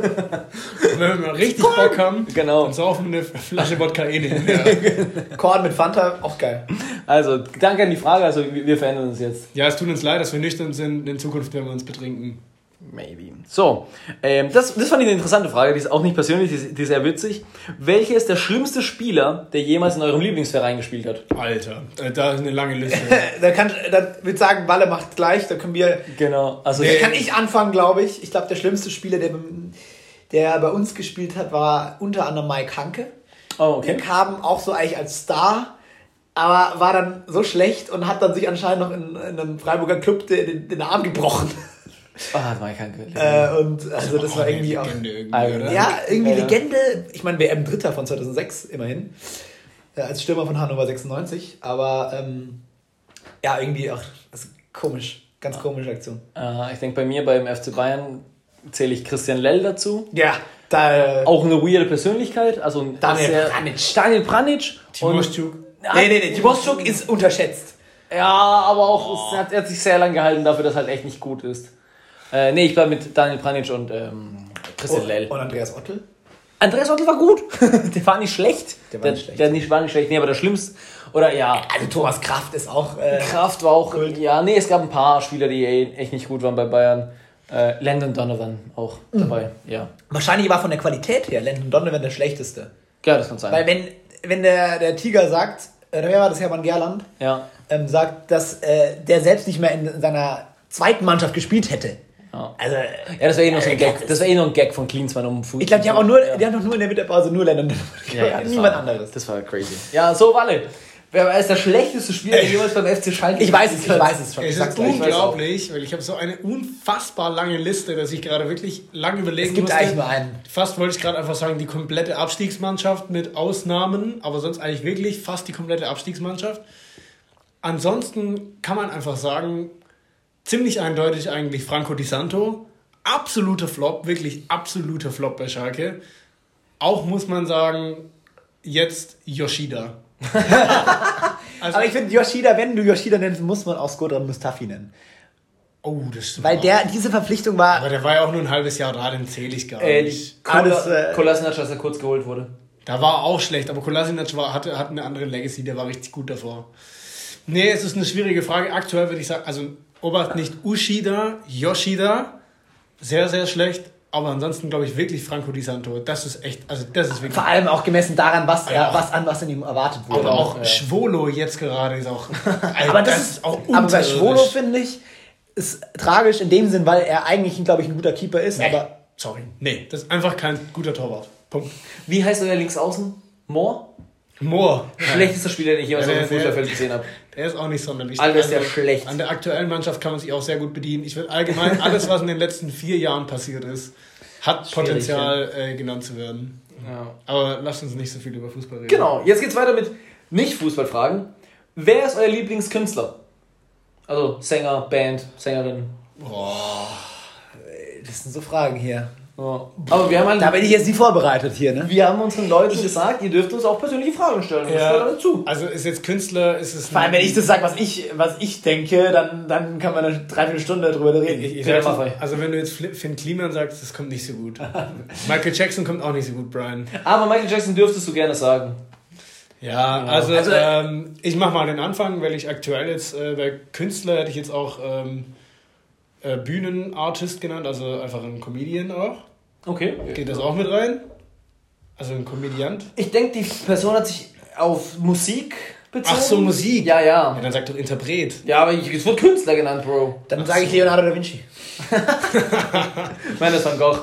wenn wir mal richtig Bock haben, genau. dann saufen wir eine Flasche Wodka nebenher. Korn mit Fanta, auch geil. Also, danke an die Frage, also wir verändern uns jetzt. Ja, es tut uns leid, dass wir nüchtern sind. In Zukunft werden wir uns betrinken. Maybe. So, das fand ich eine interessante Frage, die ist auch nicht persönlich, die ist sehr witzig. Welcher ist der schlimmste Spieler, der jemals in eurem Lieblingsverein gespielt hat? Alter, da ist eine lange Liste. Da würde ich sagen, Walle macht gleich, da können wir... Genau. Also kann ich anfangen, glaube ich. Ich glaube, der schlimmste Spieler, der bei uns gespielt hat, war unter anderem Mike Hanke. Oh, okay. Der kam auch so eigentlich als Star, aber war dann so schlecht und hat dann sich anscheinend noch in einem Freiburger Club den Arm gebrochen. Das war kein und also das war irgendwie auch... Oder? Ja, irgendwie Legende. Ich meine, WM-Dritter von 2006 immerhin. Als Stürmer von Hannover 96. Aber ja, irgendwie auch das ist komisch. Ganz komische Aktion. Ich denke, bei mir beim FC Bayern zähle ich Christian Lell dazu. Ja, auch eine weirde Persönlichkeit. Also Daniel Pranic. Timoschuk. Nee, Timoschuk ist unterschätzt. Ja, aber auch er hat sich sehr lange gehalten dafür, dass halt echt nicht gut ist. Ich bleibe mit Daniel Pranic und Christian Lell. Und Andreas Ottel? Andreas Ottel war gut. Der war nicht schlecht. Der war nicht schlecht. Nee, aber der Schlimmste... Oder ja... Also Thomas Kraft ist auch... Kraft war auch... Kult. Ja, nee, es gab ein paar Spieler, die echt nicht gut waren bei Bayern. Landon Donovan auch dabei, ja. Wahrscheinlich war von der Qualität her Landon Donovan der schlechteste. Ja, das kann sein. Weil wenn der Tiger sagt, wer war das, Hermann Gerland, sagt, dass der selbst nicht mehr in seiner zweiten Mannschaft gespielt hätte. Ja. Also, das wäre eh noch so ein Gag. Das wäre eh noch ein Gag von Klinsmann um Fuß. Ich glaube, die haben doch nur in der Mittagspause nur Landon Donovan. Niemand anderes. Das war crazy. Ja, so, Walle. Wer ist der schlechteste Spieler, der jemals beim FC Schalke? Ich weiß es schon. Es ist unglaublich, weil ich habe so eine unfassbar lange Liste, dass ich gerade wirklich lange überlegen musste. Es gibt eigentlich nur einen. Fast wollte ich gerade einfach sagen, die komplette Abstiegsmannschaft mit Ausnahmen, aber sonst eigentlich wirklich fast die komplette Abstiegsmannschaft. Ansonsten kann man einfach sagen, ziemlich eindeutig eigentlich Franco Di Santo. Absoluter Flop, wirklich absoluter Flop bei Schalke. Auch muss man sagen, jetzt Yoshida. Also, aber ich finde Yoshida, wenn du Yoshida nennst, muss man auch Skodran Mustafi nennen. Oh, das stimmt. Weil diese Verpflichtung war... Aber der war ja auch nur ein halbes Jahr da, den zähle ich gar nicht. Kolasinac, als er kurz geholt wurde. Da war auch schlecht, aber Kolasinac hatte eine andere Legacy, der war richtig gut davor. Nee, es ist eine schwierige Frage. Aktuell würde ich sagen, also Obacht nicht Ushida, Yoshida, sehr, sehr schlecht. Aber ansonsten glaube ich wirklich Franco Di Santo. Das ist echt, also das ist wirklich... Vor allem auch gemessen daran, was in ihm erwartet wurde. Aber auch Schwolo jetzt gerade ist auch... aber das ist auch aber bei Schwolo, finde ich, ist tragisch in dem Sinn, weil er eigentlich, glaube ich, ein guter Keeper ist. Nee. Aber sorry. Nee, das ist einfach kein guter Torwart. Punkt. Wie heißt euer Linksaußen? Mohr? Schlechtester Spieler, den ich jemals auf dem Fußballfeld gesehen habe. Der ist auch nicht sonderlich. Alles sehr schlecht. An der aktuellen Mannschaft kann man sich auch sehr gut bedienen. Ich würde allgemein, alles, was in den letzten 4 Jahren passiert ist, hat Potenzial, genannt zu werden. Ja. Aber lasst uns nicht so viel über Fußball reden. Genau, jetzt geht's weiter mit Nicht-Fußballfragen. Wer ist euer Lieblingskünstler? Also Sänger, Band, Sängerin. Boah, das sind so Fragen hier. Ja. Aber wir haben da bin ich jetzt nicht vorbereitet hier, ne? Wir haben unseren Leuten gesagt, ihr dürft uns auch persönliche Fragen stellen. Ja. Das gehört dazu. Also ist jetzt Künstler, ist es... Vor allem, wenn ich das sage, was ich denke, dann kann man eine 3-4 Stunden darüber reden. Also wenn du jetzt Finn Kliman sagst, das kommt nicht so gut. Michael Jackson kommt auch nicht so gut, Brian. Aber Michael Jackson dürftest du gerne sagen. Ja, also ich mache mal den Anfang, weil ich aktuell jetzt bei Künstler hätte ich jetzt auch Bühnenartist genannt, also einfach ein Comedian auch. Okay. Geht das auch mit rein? Also ein Komödiant? Ich denke, die Person hat sich auf Musik bezogen. Ach so, Musik? Ja, ja. Ja, dann sag doch Interpret. Ja, aber es wird Künstler genannt, Bro. Dann sage ich Leonardo da Vinci. Ich meine, das Van Gogh.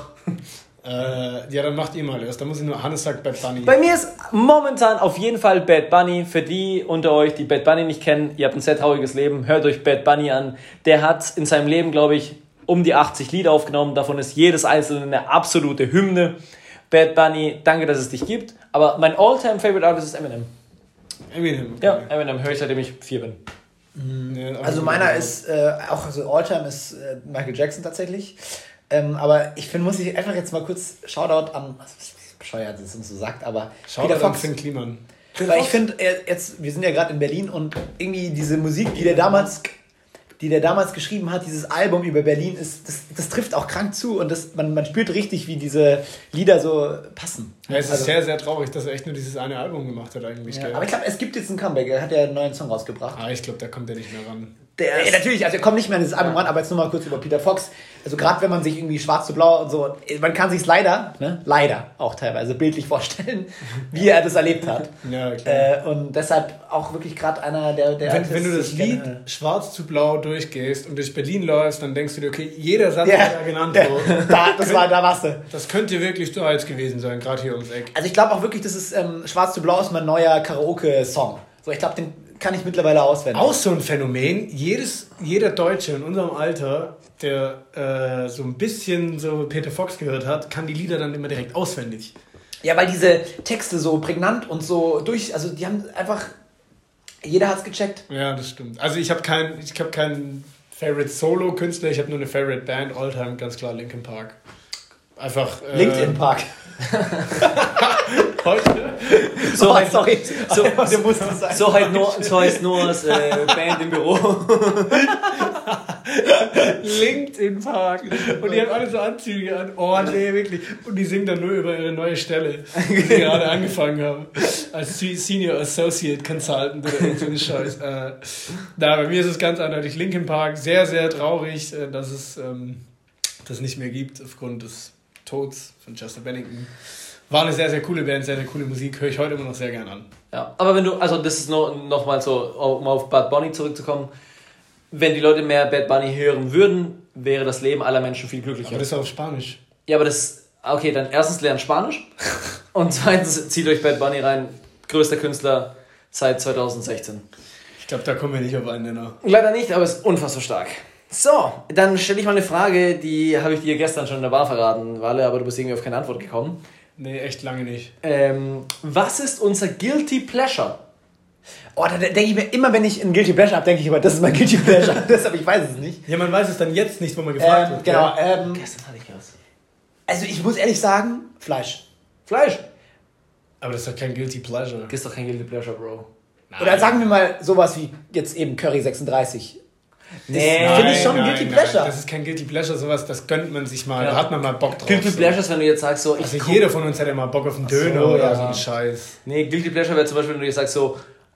Ja, dann macht ihr mal erst. Da muss ich nur... Hannes sagt Bad Bunny. Bei mir ist momentan auf jeden Fall Bad Bunny. Für die unter euch, die Bad Bunny nicht kennen, ihr habt ein sehr trauriges Leben, hört euch Bad Bunny an. Der hat in seinem Leben, glaube ich, um die 80 Lieder aufgenommen. Davon ist jedes einzelne eine absolute Hymne. Bad Bunny, danke, dass es dich gibt. Aber mein All-Time-Favorite Artist ist Eminem. Eminem? Okay. Ja, Eminem höre ich, seitdem ich 4 bin. Also meiner ist auch, also All-Time ist Michael Jackson tatsächlich. Aber ich finde, muss ich einfach jetzt mal kurz Shoutout an, bescheuert, dass es so sagt, aber Shoutout an Finn Kliman. Weil ich finde, jetzt, wir sind ja gerade in Berlin und irgendwie diese Musik, die der damals geschrieben hat, dieses Album über Berlin, das trifft auch krank zu und man spürt richtig, wie diese Lieder so passen. Ja, es ist sehr, sehr traurig, dass er echt nur dieses eine Album gemacht hat eigentlich. Ja, aber ich glaube, es gibt jetzt ein Comeback, er hat ja einen neuen Song rausgebracht. Ich glaube, da kommt er nicht mehr ran. Natürlich, also er kommt nicht mehr an dieses Album ran, aber jetzt nur mal kurz über Peter Fox. Also gerade wenn man sich irgendwie schwarz zu blau und so, man kann sich leider auch teilweise bildlich vorstellen, wie er das erlebt hat. Ja, klar. Und deshalb auch wirklich gerade einer der wenn du das Lied schwarz zu blau durchgehst und durch Berlin läufst, dann denkst du dir, okay, jeder Satz, der da genannt wurde. Da warst du. Das könnte wirklich so als gewesen sein, gerade hier ums Eck. Also ich glaube auch wirklich, das ist schwarz zu blau ist mein neuer Karaoke-Song. So, ich glaube, den kann ich mittlerweile auswendig. Auch so ein Phänomen. Jeder Deutsche in unserem Alter, der so ein bisschen so Peter Fox gehört hat, kann die Lieder dann immer direkt auswendig. Ja, weil diese Texte so prägnant und so also die haben einfach, jeder hat's gecheckt. Ja, das stimmt. Also ich habe keinen Favorite Solo-Künstler, ich habe nur eine Favorite Band, Alltime, ganz klar Linkin Park. Einfach... LinkedIn Park. Heute? So heißt Noahs Band im Büro. LinkedIn Park. Und die haben alle so Anzüge an. Oh nee, wirklich. Und die singen dann nur über ihre neue Stelle, die sie gerade angefangen haben. Als Senior Associate Consultant oder irgendeine Scheiß. Bei mir ist es ganz eindeutig Linkin Park. Sehr, sehr traurig, dass es das nicht mehr gibt aufgrund des Todes von Chester Bennington. War eine sehr, sehr coole Band, sehr, sehr coole Musik, höre ich heute immer noch sehr gern an. Ja, aber wenn du, also das ist noch mal so, um auf Bad Bunny zurückzukommen, wenn die Leute mehr Bad Bunny hören würden, wäre das Leben aller Menschen viel glücklicher. Aber das ist auf Spanisch. Ja, aber das, okay, dann erstens lernt Spanisch und zweitens zieht euch Bad Bunny rein, größter Künstler seit 2016. Ich glaube, da kommen wir nicht auf einen Nenner. Leider nicht, aber es ist unfassbar stark. So, dann stelle ich mal eine Frage, die habe ich dir gestern schon in der Bar verraten, Walle, aber du bist irgendwie auf keine Antwort gekommen. Nee, echt lange nicht. Was ist unser Guilty Pleasure? Oh, da denke ich mir immer, wenn ich ein Guilty Pleasure habe, denke ich immer, das ist mein Guilty Pleasure. Deshalb, ich weiß es nicht. Ja, man weiß es dann jetzt nicht, wo man gefragt wird. Genau. Gestern hatte ich was. Also ich muss ehrlich sagen, Fleisch. Fleisch. Aber das ist doch kein Guilty Pleasure. Das ist doch kein Guilty Pleasure, Bro. Nein. Oder sagen wir mal sowas wie jetzt eben Curry 36. Nee, finde ich schon ein Guilty Pleasure. Das ist kein Guilty Pleasure, sowas, das gönnt man sich mal, da hat man mal Bock drauf. Guilty Pleasure ist, wenn du jetzt sagst so... Also jeder von uns hätte mal Bock auf einen Döner oder so einen Scheiß. Nee, Guilty Pleasure wäre zum Beispiel, wenn du jetzt sagst so...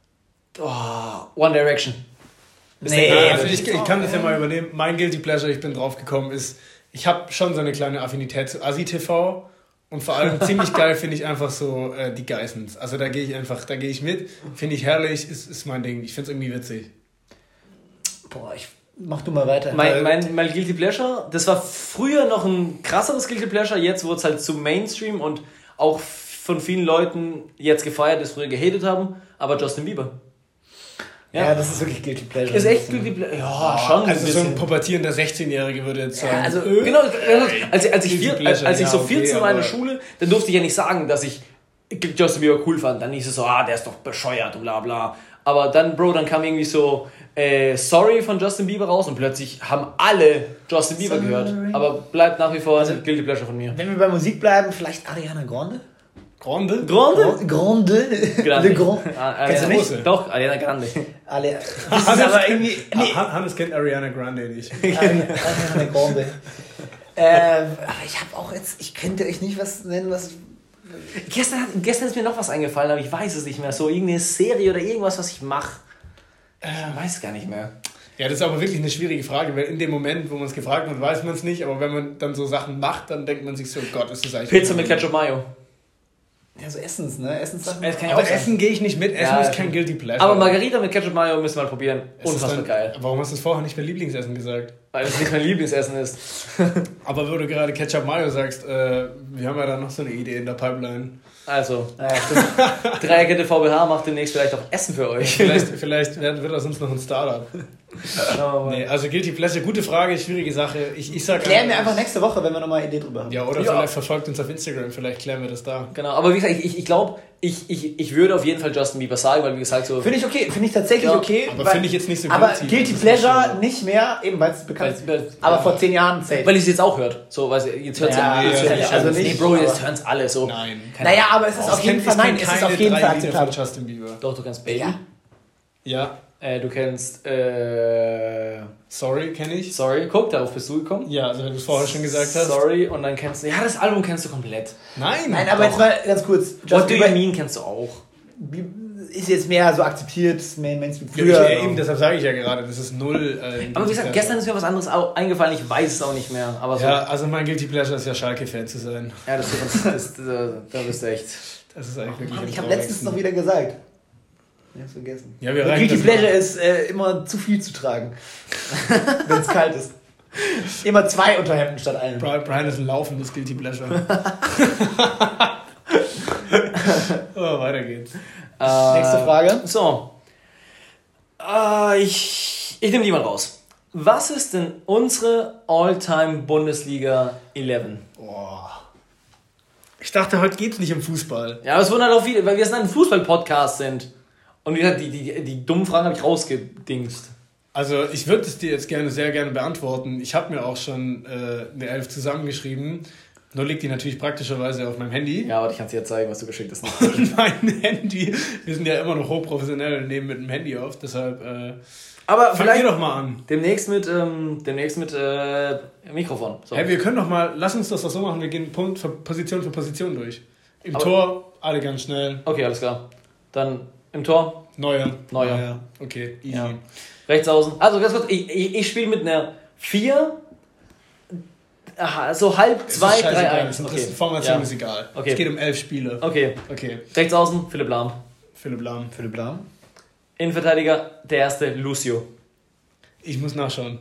One Direction. Nee, also ich kann das ja mal übernehmen. Mein Guilty Pleasure, ich bin drauf gekommen, ist, ich habe schon so eine kleine Affinität zu Asi-TV und vor allem ziemlich geil finde ich einfach so die Geissens. Also da gehe ich mit, finde ich herrlich, ist mein Ding. Ich finde es irgendwie witzig. Boah, mach du mal weiter. Mein Guilty Pleasure, das war früher noch ein krasseres Guilty Pleasure, jetzt wurde es halt zu Mainstream und auch von vielen Leuten jetzt gefeiert, die es früher gehatet haben, aber Justin Bieber. Ja, das ist wirklich Guilty Pleasure. Ist echt Guilty Pleasure. Ja, schon. Also so ein pubertierender 16-Jährige würde jetzt sagen. Ja, also, genau, als ich so 14 war in der Schule, dann durfte ich ja nicht sagen, dass ich Justin Bieber cool fand. Dann hieß es so, der ist doch bescheuert und bla bla. Aber dann, Bro, dann kam irgendwie so Sorry von Justin Bieber raus und plötzlich haben alle Justin Bieber gehört. Aber bleibt nach wie vor ein Guilty Pleasure von mir. Wenn wir bei Musik bleiben, vielleicht Ariana Grande? Grande? Grande? Kennst du nicht? Doch, Ariana Grande. Das ist aber irgendwie... Nee. Hannes kennt Ariana Grande nicht. Ariana Grande. Aber ich habe auch jetzt... Ich könnte euch nicht was nennen, was... Gestern ist mir noch was eingefallen, aber ich weiß es nicht mehr. So irgendeine Serie oder irgendwas, was ich mache. Ich weiß es gar nicht mehr. Ja, das ist aber wirklich eine schwierige Frage, weil in dem Moment, wo man es gefragt wird, weiß man es nicht. Aber wenn man dann so Sachen macht, dann denkt man sich so, Gott, ist das eigentlich... Pizza mit Ketchup Mayo. Ja, so Essens, ne? Essenssachen. Aber Essen gehe ich nicht mit. Essen ist kein Guilty Pleasure. Aber Margarita mit Ketchup Mayo müssen wir mal probieren. Unfassbar geil. Warum hast du es vorher nicht mein Lieblingsessen gesagt? Weil es nicht mein Lieblingsessen ist. Aber wo du gerade Ketchup Mayo sagst, wir haben ja da noch so eine Idee in der Pipeline. Also, Dreierkette VBH macht demnächst vielleicht auch Essen für euch. Vielleicht wird das uns noch ein Startup. Nee, also Guilty Pleasure, gute Frage, schwierige Sache. Ich sag klären wir einfach nächste Woche, wenn wir nochmal eine Idee drüber haben. Ja, oder vielleicht verfolgt uns auf Instagram, vielleicht klären wir das da. Genau, aber wie gesagt, ich glaube, ich würde auf jeden Fall Justin Bieber sagen, weil wie gesagt so... Finde ich okay, finde ich tatsächlich okay. Aber finde ich jetzt nicht so guilty. Aber Guilty Pleasure nicht mehr, eben weil es bekannt ist. Aber vor 10 Jahren safe. Weil ich es jetzt auch hört. So, weil jetzt hört es also nicht. Nee, Bro, jetzt hören es alle so. Nein. Naja, aber es ist auf jeden Fall, nein, es ist auf jeden Fall akzeptabel. Justin Bieber. Doch, du kennst Baby. Ja. Du kennst, Sorry, kenne ich. Sorry, guck, darauf bist du gekommen. Ja, also wenn du es vorher schon gesagt hast. Sorry, und dann kennst du, ja, das Album kennst du komplett. Nein, aber jetzt mal ganz kurz. What Do You Mean kennst du auch. Ist jetzt mehr so akzeptiert, Mainstream früher. Ja, eben, deshalb sage ich ja gerade, das ist null. Aber wie gesagt, gestern ist mir was anderes eingefallen, ich weiß es auch nicht mehr. Aber so. Ja, also mein Guilty Pleasure ist ja Schalke-Fan zu sein. Ja, da bist du echt. Das ist eigentlich wirklich. Ich habe letztens noch wieder gesagt. Ich hab's vergessen. Ja, Guilty Pleasure ist immer zu viel zu tragen, wenn es kalt ist. Immer 2 Unterhemden statt einem. Brian ist ein laufendes Guilty Pleasure. Weiter geht's. Nächste Frage. So. Ich nehme die mal raus. Was ist denn unsere All-Time Bundesliga 11? Ich dachte, heute geht's nicht um Fußball. Ja, aber es wundert auch viele, weil wir ein Fußball-Podcast sind. Und wie gesagt, die dummen Fragen habe ich rausgedingst. Also ich würde es dir jetzt sehr gerne beantworten. Ich habe mir auch schon eine 11 zusammengeschrieben. Nur liegt die natürlich praktischerweise auf meinem Handy. Ja, aber ich kann dir jetzt zeigen, was du geschickt hast. Und mein Handy, wir sind ja immer noch hochprofessionell und nehmen mit dem Handy auf. Deshalb aber fang ihr doch mal an. Demnächst mit Mikrofon. So. Hey, wir können doch mal, lass uns das doch so machen, wir gehen für Position durch. Im Tor, alle ganz schnell. Okay, alles klar. Dann im Tor. Neuer. Okay, easy. Ja. Rechts außen. Also ganz kurz, ich spiele mit einer 4. so halb 2, 3, 1. Die Formation ist egal. Okay. Es geht um 11 Spiele. Okay. Rechts außen, Philipp Lahm. Philipp Lahm. Innenverteidiger, der erste, Lucio. Ich muss nachschauen.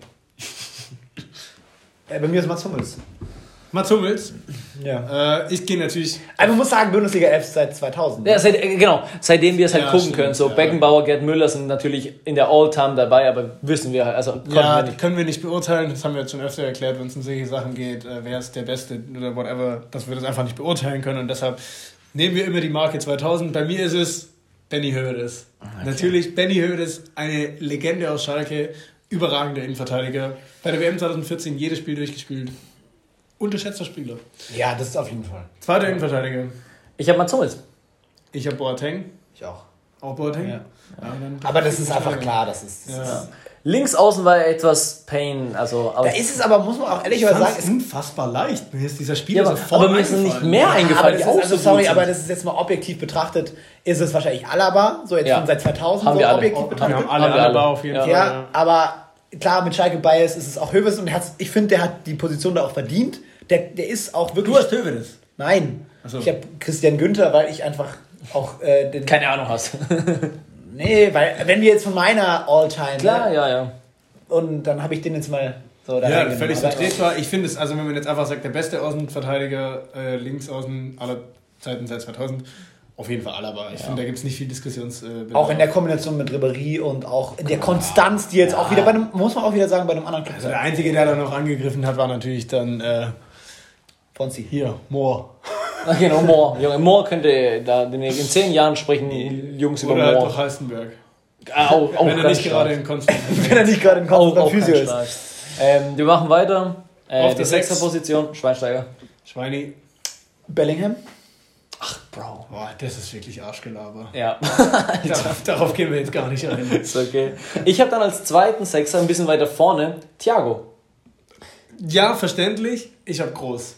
Bei mir ist Mats Hummels. Mats Hummels? Ja. Ich gehe natürlich... Aber man muss sagen, Bundesliga 11 seit 2000. Ja, seitdem wir es halt gucken können. So Beckenbauer, Gerd Müller sind natürlich in der All-Time dabei, aber wissen wir halt, also können wir nicht beurteilen. Das haben wir jetzt schon öfter erklärt, wenn es um solche Sachen geht, wer ist der Beste oder whatever, dass wir das einfach nicht beurteilen können und deshalb nehmen wir immer die Marke 2000. Bei mir ist es Benny Höwedes. Okay. Natürlich, Benny Höwedes, eine Legende aus Schalke, überragender Innenverteidiger. Bei der WM 2014 jedes Spiel durchgespielt. Unterschätzter Spieler. Ja, das ist auf jeden Fall. Zweiter Innenverteidiger. Ich habe Mats Hummels. Ich habe Boateng. Ich auch. Auch Boateng? Ja. Aber das ist einfach klar, das ist... Links außen war Etwas Pain, also... Da ist es aber, muss man auch ehrlich sagen... Es ist unfassbar leicht. Mir ist dieser Spieler sofort aber mir ist nicht mehr eingefallen. Aber das ist jetzt mal objektiv betrachtet, ist es wahrscheinlich Alaba, so jetzt schon seit 2000 haben so objektiv betrachtet. Wir haben alle Alaba auf jeden Fall. Ja, aber klar, mit Schalke Bias ist es auch Höwedes und ich finde, der hat die Position da auch verdient. Der ist auch wirklich... Du hast Höwedes? Nein. So. Ich habe Christian Günther, weil ich einfach auch... keine Ahnung hast. Nee, weil wenn wir jetzt von meiner All-Time... Klar, ja. Und dann habe ich den jetzt mal so da ja, völlig vertretbar. Ich finde es, also wenn man jetzt einfach sagt, der beste Außenverteidiger, Linksaußen aller Zeiten seit 2000, auf jeden Fall Alaba. Ich finde, da gibt es nicht viel Diskussionsbedarf. Auch in der Kombination mit Ribéry und auch in der Konstanz, die jetzt auch wieder bei einem, muss man auch wieder sagen, bei einem anderen Club. Also der Einzige, der da noch angegriffen hat, war natürlich dann Fonsi. Hier, Mohr. Ach genau, Mohr. Junge, Mohr könnte da in 10 Jahren sprechen die Jungs über Mohr. Oder halt doch Heistenberg. Auch wenn er nicht gerade in Konstanz Physio ist. Wir machen weiter. Auf die 6. Position, Schweinsteiger. Schweini. Bellingham. Ach, Bro. Boah, das ist wirklich Arschgelaber. Ja. Darauf gehen wir jetzt gar nicht rein. Ist okay. Ich habe dann als zweiten Sechser ein bisschen weiter vorne Thiago. Ja, verständlich. Ich habe Groß.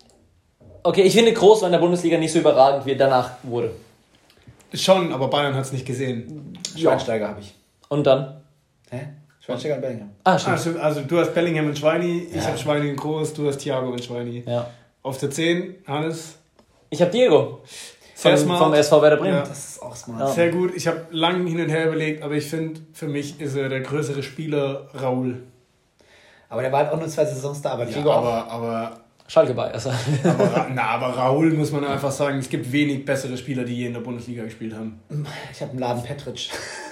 Okay, ich finde Groß war in der Bundesliga nicht so überragend, wie er danach wurde. Schon, aber Bayern hat es nicht gesehen. Schweinsteiger habe ich. Und dann? Hä? Schweinsteiger und Bellingham. Stimmt. Also du hast Bellingham und Schweini, ich habe Schweini und Groß, du hast Thiago und Schweini. Ja. Auf der 10, Hannes? Ich habe Diego. Sehr smart. Vom SV Werder Bremen. Ja. Das ist auch smart. Ja. Sehr gut. Ich habe lange hin und her überlegt, aber ich finde, für mich ist er der größere Spieler Raul. Aber der war halt auch nur 2 Saisons da, aber Diego aber Schalke bei. Also. aber Raul muss man einfach sagen, es gibt wenig bessere Spieler, die je in der Bundesliga gespielt haben. Ich habe einen Laden Petric.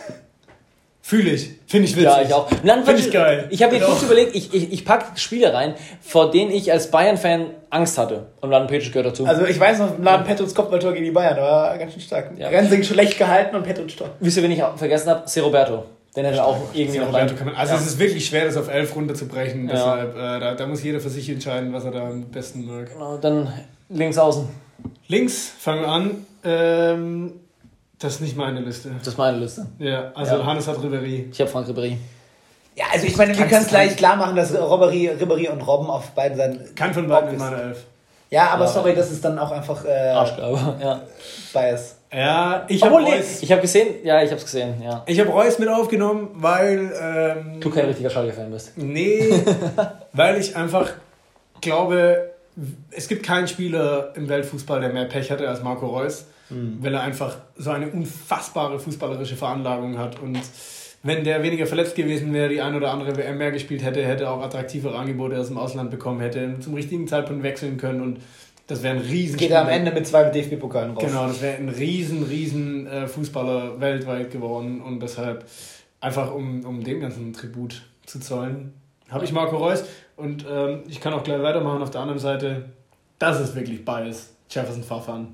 Fühle ich. Finde ich witzig. Ja, ich auch. Finde ich geil. Ich habe mir kurz überlegt, ich packe Spieler rein, vor denen ich als Bayern-Fan Angst hatte. Und Laden Petric gehört dazu. Also ich weiß noch, Laden Petrics Kopfballtor gegen die Bayern, der war ganz schön stark. Ja. Rensing schlecht gehalten und Petric Tor. Wisst ihr, wen ich vergessen habe? Roberto. Den hätte auch irgendwie noch rein. Also es ist wirklich schwer, das auf 11 runterzubrechen. Deshalb, da muss jeder für sich entscheiden, was er da am besten mag. Genau, dann links außen. Links, fangen wir an. Das ist nicht meine Liste. Das ist meine Liste. Ja, also Hannes hat Ribéry. Ich habe Frank Ribéry. Ja, also ich meine, wir können es gleich klar machen, dass Ribéry und Robben auf beiden Seiten... Kein von beiden in meiner 11. Ja, aber sorry, das ist dann auch einfach... Arschgabe, ja. Bias. Ja, ich habe Reus. Ich habe gesehen, ja, ich habe es gesehen, ja. Ich habe Reus mit aufgenommen, weil... du kein richtiger Schalke-Fan bist. Nee, weil ich einfach glaube, es gibt keinen Spieler im Weltfußball, der mehr Pech hatte als Marco Reus, weil er einfach so eine unfassbare fußballerische Veranlagung hat und wenn der weniger verletzt gewesen wäre, die ein oder andere WM mehr gespielt hätte, hätte er auch attraktivere Angebote aus dem Ausland bekommen, hätte zum richtigen Zeitpunkt wechseln können und das wäre ein riesen... Geht er am Ende mit 2 DFB-Pokalen raus. Genau, das wäre ein riesen Fußballer weltweit geworden und deshalb einfach um dem ganzen Tribut zu zollen, habe ich Marco Reus und ich kann auch gleich weitermachen auf der anderen Seite. Das ist wirklich Bias. Jefferson Farfan.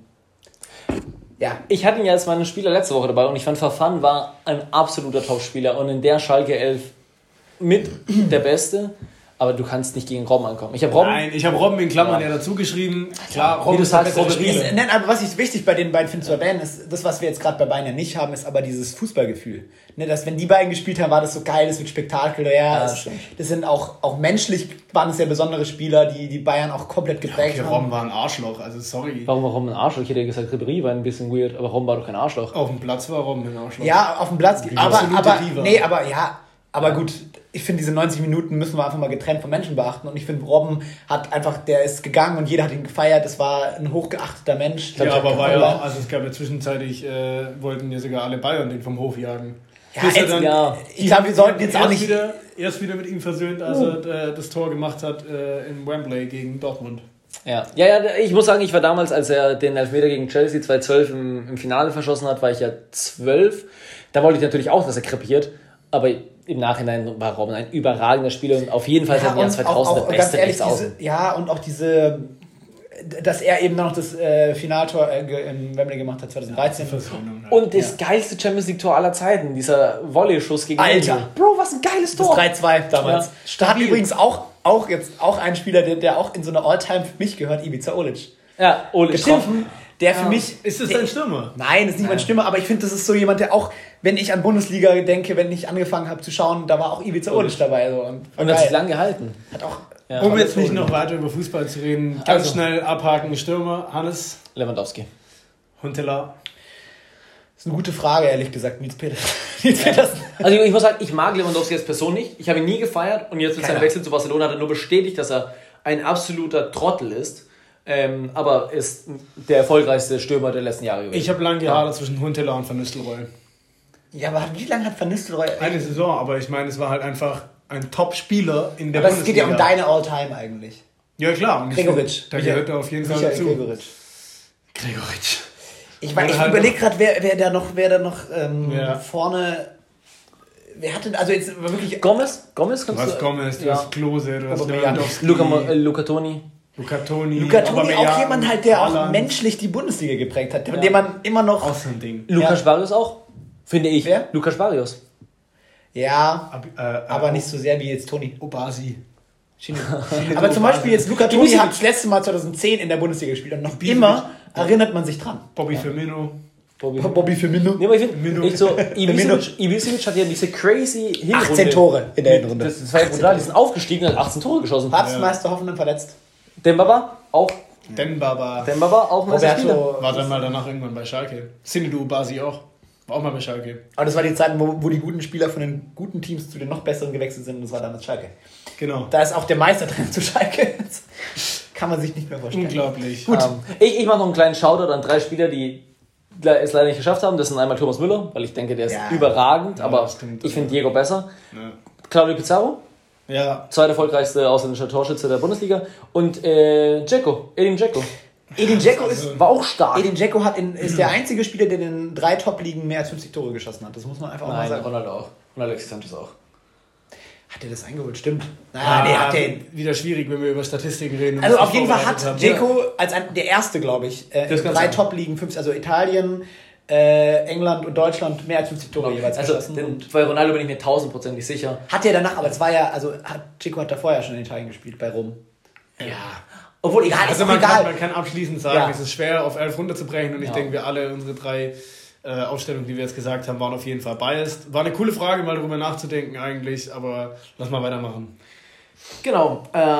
Ja, ich hatte ihn ja als meinen Spieler letzte Woche dabei und ich fand, Farfan war ein absoluter Top-Spieler und in der Schalke 11 mit der Beste, aber du kannst nicht gegen Robben ankommen. Ich habe Robben in Klammern dazu geschrieben. Klar, Robben ist halt der Spieler. Nein, aber was ich wichtig bei den beiden finde zu erwähnen, ist, das, was wir jetzt gerade bei Bayern ja nicht haben, ist aber dieses Fußballgefühl. Ne, dass wenn die beiden gespielt haben, war das so geil, das wird Spektakel. Ja, das sind auch menschlich, waren es ja besondere Spieler, die Bayern auch komplett geprägt haben. Robben war ein Arschloch, also sorry. Warum war Robben ein Arschloch? Ich hätte gesagt, Ribéry war ein bisschen weird, aber Robben war doch kein Arschloch. Auf dem Platz war Robben ein Arschloch. Ja, auf dem Aber Aber gut, ich finde, diese 90 Minuten müssen wir einfach mal getrennt von Menschen beachten. Und ich finde, Robben der ist gegangen und jeder hat ihn gefeiert. Das war ein hochgeachteter Mensch. Ja, aber war ja, also es gab ja zwischenzeitlich, wollten ja sogar alle Bayern den vom Hof jagen. Ich glaube, wir sollten jetzt auch nicht... Erst wieder mit ihm versöhnt, als er das Tor gemacht hat in Wembley gegen Dortmund. Ja, ich muss sagen, ich war damals, als er den Elfmeter gegen Chelsea 2012 im Finale verschossen hat, war ich ja 12. Da wollte ich natürlich auch, dass er krepiert. Aber im Nachhinein war Robben ein überragender Spieler und auf jeden Fall seit dem Jahr 2000 der beste Rechtsaußen. Und auch dass er eben noch das Finaltor in Wembley gemacht hat 2013. Und das geilste Champions-League-Tor aller Zeiten, dieser Volley-Schuss gegen Alter. Bro, was ein geiles Tor. Das 3-2 damals. Da hat übrigens auch ein Spieler, der auch in so eine All-Time für mich gehört, Ivica Olic. Ja, Olic. Getroffen. Der für mich... Ist das dein Stürmer? Nein, das ist nicht mein Stürmer, aber ich finde, das ist so jemand, der auch, wenn ich an Bundesliga denke, wenn ich angefangen habe zu schauen, da war auch Ivica Olic dabei. So, und hat sich lang gehalten. Hat auch... Ja, um jetzt nicht noch weiter über Fußball zu reden, ganz schnell abhaken, Stürmer, Hannes. Lewandowski. Huntelaar. Das ist eine gute Frage, ehrlich gesagt, Nils Petersen. Also ich muss sagen, ich mag Lewandowski als Person nicht. Ich habe ihn nie gefeiert und jetzt mit seinem Wechsel zu Barcelona hat er nur bestätigt, dass er ein absoluter Trottel ist. Aber ist der erfolgreichste Stürmer der letzten Jahre gewesen. Ich habe lange gehadert zwischen Huntelaar und Van Nistelrooy. Ja, aber wie lange hat Van Nistelrooy... Eine Saison, aber ich meine, es war halt einfach ein Top-Spieler in der Bundesliga. Aber es geht ja um deine All-Time eigentlich. Ja, klar. Gregoritsch. Da gehört er auf jeden Fall dazu. Gregoritsch. Ich überlege gerade, wer da noch vorne... Wer hatte... Also jetzt wirklich... Gomez? Du hast Gomez, du hast Klose, du hast Lewandowski. Luca Toni. Luca Toni, auch jemand halt, der auch menschlich die Bundesliga geprägt hat, den man immer noch... Auch so ein Ding. Lukas Barrios auch, finde ich. Wer? Lukas Barrios. Ja, aber nicht so sehr wie jetzt Toni. Obasi. Aber zum Beispiel jetzt Luca Toni hat das letzte Mal 2010 in der Bundesliga gespielt und noch immer erinnert man sich dran. Bobby Firmino. Bobby Firmino. Nee, aber ich finde, Ibisevic hat ja diese crazy Hinrunde. 18 Tore in der Hinrunde. Das war ja brutal, die sind aufgestiegen und 18 Tore geschossen. Platzmeister Hoffenheim verletzt. Dembaba auch. Dembaba auch mal Roberto. War dann mal danach irgendwann bei Schalke. Sinedu Obasi auch. War auch mal bei Schalke. Aber das war die Zeit, wo die guten Spieler von den guten Teams zu den noch besseren gewechselt sind und das war damals Schalke. Genau. Da ist auch der Meistertrainer zu Schalke. Das kann man sich nicht mehr vorstellen. Unglaublich. Gut. Ich mache noch einen kleinen Shoutout an 3 Spieler, die es leider nicht geschafft haben. Das sind einmal Thomas Müller, weil ich denke, der ist überragend, aber ich finde Diego besser. Ja. Claudio Pizarro. Ja. Zweiterfolgreichste ausländischer Torschütze der Bundesliga. Und Edin Dzeko. Edin Dzeko war auch stark. Edin Dzeko ist der einzige Spieler, der in den 3 Top-Ligen mehr als 50 Tore geschossen hat. Das muss man einfach auch mal sagen. Ronaldo auch. Und Alexis Sanchez auch. Hat er das eingeholt? Stimmt. Hat er wieder schwierig, wenn wir über Statistiken reden. Also auf jeden Fall hat Dzeko als der erste, glaube ich, in 3 Top-Ligen, also Italien, England und Deutschland mehr als 50 Tore jeweils geschossen. Bei Ronaldo bin ich mir 1000% sicher. Hat er danach, aber es war ja, Dzeko hat davor ja schon in Italien gespielt, bei Rom. Ja. Obwohl, egal, also man kann abschließend sagen, es ist schwer auf 11 runterzubrechen und ich denke, wir alle, unsere 3 Aufstellungen, die wir jetzt gesagt haben, waren auf jeden Fall biased. War eine coole Frage, mal darüber nachzudenken eigentlich, aber lass mal weitermachen. Genau.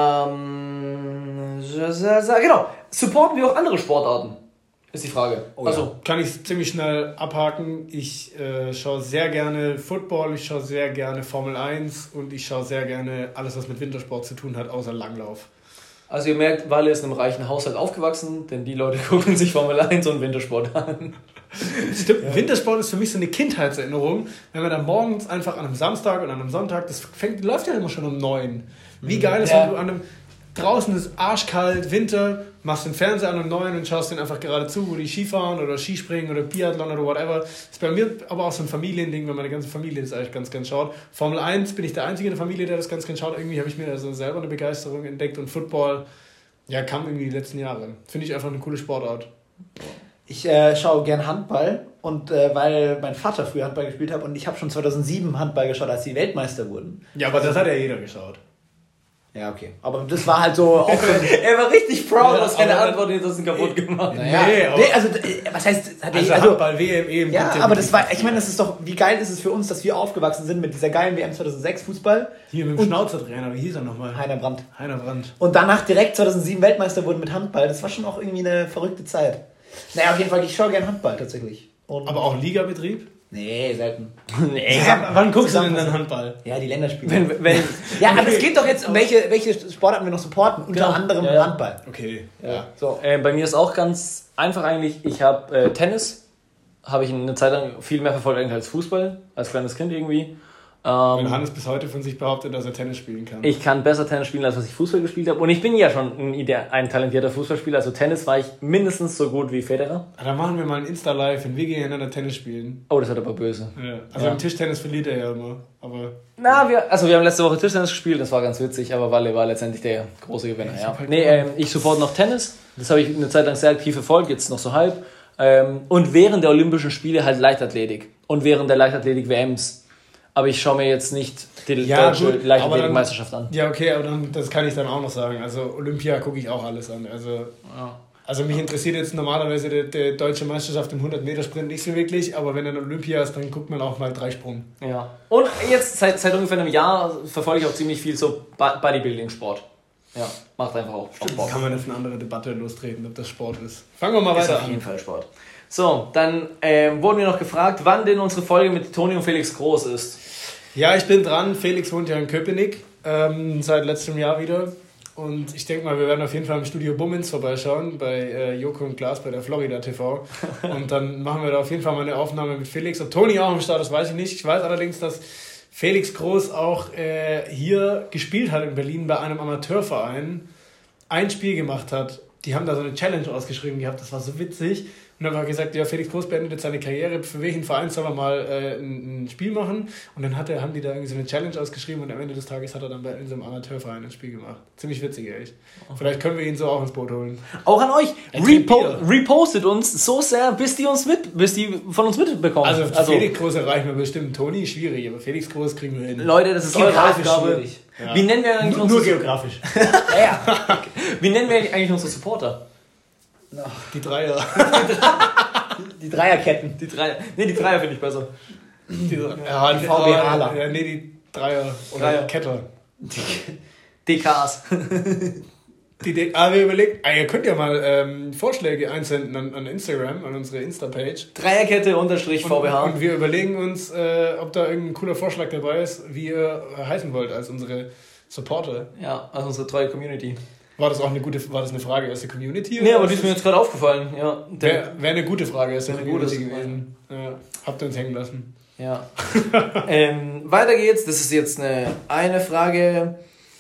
Supporten wir auch andere Sportarten? Ist die Frage. Also kann ich ziemlich schnell abhaken. Ich schaue sehr gerne Football, ich schaue sehr gerne Formel 1 und ich schaue sehr gerne alles, was mit Wintersport zu tun hat, außer Langlauf. Also ihr merkt, Walle ist in einem reichen Haushalt aufgewachsen, denn die Leute gucken sich Formel 1 und Wintersport an. Stimmt, ja. Wintersport ist für mich so eine Kindheitserinnerung, wenn man dann morgens einfach an einem Samstag und an einem Sonntag, läuft ja immer schon um 9. Wie geil ist, wenn du an einem, draußen ist arschkalt, Winter, machst den Fernseher an um 9 und schaust den einfach gerade zu, wo die Skifahren oder Skispringen oder Biathlon oder whatever. Das ist bei mir aber auch so ein Familiending, wenn meine ganze Familie das eigentlich ganz gern schaut. Formel 1 bin ich der Einzige in der Familie, der das ganz gern schaut. Irgendwie habe ich mir also selber eine Begeisterung entdeckt und Football, kam irgendwie die letzten Jahre. Finde ich einfach eine coole Sportart. Ich schaue gern Handball und weil mein Vater früher Handball gespielt hat und ich habe schon 2007 Handball geschaut, als die Weltmeister wurden. Ja, aber das hat ja jeder geschaut. Ja, okay. Aber das war halt so... Er war richtig proud, dass keine Antwort jetzt das kaputt gemacht. Was heißt... Handball, WM, EM... Ja, aber das war... Ich meine, das ist doch... Wie geil ist es für uns, dass wir aufgewachsen sind mit dieser geilen WM 2006 Fußball. Hier mit dem Schnauzertrainer, wie hieß er nochmal? Heiner Brandt. Und danach direkt 2007 Weltmeister wurden mit Handball. Das war schon auch irgendwie eine verrückte Zeit. Naja, auf jeden Fall, ich schaue gerne Handball tatsächlich. Aber auch Ligabetrieb? Nee, selten. Nee. Wann guckst du denn dann Handball? Ja, die Länderspiele. Ja, aber es geht doch jetzt um welche Sportarten wir noch supporten. Unter anderem Handball. Okay. Ja. So. Bei mir ist auch ganz einfach eigentlich. Ich habe Tennis. Habe ich eine Zeit lang viel mehr verfolgt eigentlich als Fußball. Als kleines Kind irgendwie. Weil Hannes bis heute von sich behauptet, dass er Tennis spielen kann. Ich kann besser Tennis spielen, als was ich Fußball gespielt habe. Und ich bin ja schon ein talentierter Fußballspieler. Also Tennis war ich mindestens so gut wie Federer. Dann machen wir mal ein Insta-Live, wenn wir gegeneinander Tennis spielen. Oh, das wird aber böse. Ja. Also im Tischtennis verliert er ja immer. Aber wir haben letzte Woche Tischtennis gespielt, das war ganz witzig, aber Walle war letztendlich der große Gewinner. Ja. Ich supporte noch Tennis. Das habe ich eine Zeit lang sehr aktiv verfolgt, jetzt noch so halb. Und während der Olympischen Spiele halt Leichtathletik. Und während der Leichtathletik-WMs. Aber ich schaue mir jetzt nicht die deutsche Leichtathletik-Meisterschaft an. Ja, okay, aber das kann ich dann auch noch sagen. Also Olympia gucke ich auch alles an. Also mich interessiert jetzt normalerweise die deutsche Meisterschaft im 100-Meter-Sprint nicht so wirklich, aber wenn dann Olympia ist, dann guckt man auch mal Dreisprung. Ja. Und jetzt seit ungefähr einem Jahr verfolge ich auch ziemlich viel so Bodybuilding-Sport. Ja, macht einfach auch Sport. Das kann man jetzt eine andere Debatte lostreten, ob das Sport ist. Fangen wir mal weiter an. Ist auf jeden Fall Sport. So, dann wurden wir noch gefragt, wann denn unsere Folge mit Toni und Felix Groß ist. Ja, ich bin dran. Felix wohnt ja in Köpenick, seit letztem Jahr wieder. Und ich denke mal, wir werden auf jeden Fall im Studio Bummens vorbeischauen, bei Joko und Klaas, bei der Florida TV. Und dann machen wir da auf jeden Fall mal eine Aufnahme mit Felix. Ob Toni auch am Start ist, weiß ich nicht. Ich weiß allerdings, dass Felix Groß auch hier gespielt hat in Berlin bei einem Amateurverein, ein Spiel gemacht hat. Die haben da so eine Challenge ausgeschrieben gehabt, das war so witzig. Und dann haben wir gesagt, ja, Felix Groß beendet jetzt seine Karriere, für welchen Verein soll er mal ein Spiel machen? Und dann haben die da irgendwie so eine Challenge ausgeschrieben und am Ende des Tages hat er dann bei unserem Amateurverein ein Spiel gemacht. Ziemlich witzig, echt. Vielleicht können wir ihn so auch ins Boot holen. Auch an euch, repostet uns so sehr, bis die von uns mitbekommen. Also Felix Groß erreichen wir bestimmt. Toni schwierig, aber Felix Groß kriegen wir hin. Leute, das ist eure Aufgabe. Ja. Wie nennen wir eigentlich nur geografisch. Ja. Wie nennen wir eigentlich unsere Supporter? Die Dreier. Die Dreierketten. Die Dreier finde ich besser. Die VBAler. Ja, nee, die Dreier. Oder Ketter. DKs. Wir überlegen, ihr könnt ja mal Vorschläge einsenden an Instagram, an unsere Insta-Page. Dreierkette_VBH. Und wir überlegen uns, ob da irgendein cooler Vorschlag dabei ist, wie ihr heißen wollt als unsere Supporter. Ja, als unsere treue Community. War das eine Frage aus der Community? Nee, aber die ist mir jetzt gerade aufgefallen. Ja, wäre eine gute Frage aus der Community gewesen. Ja, habt ihr uns hängen lassen. Ja. Weiter geht's. Das ist jetzt eine Frage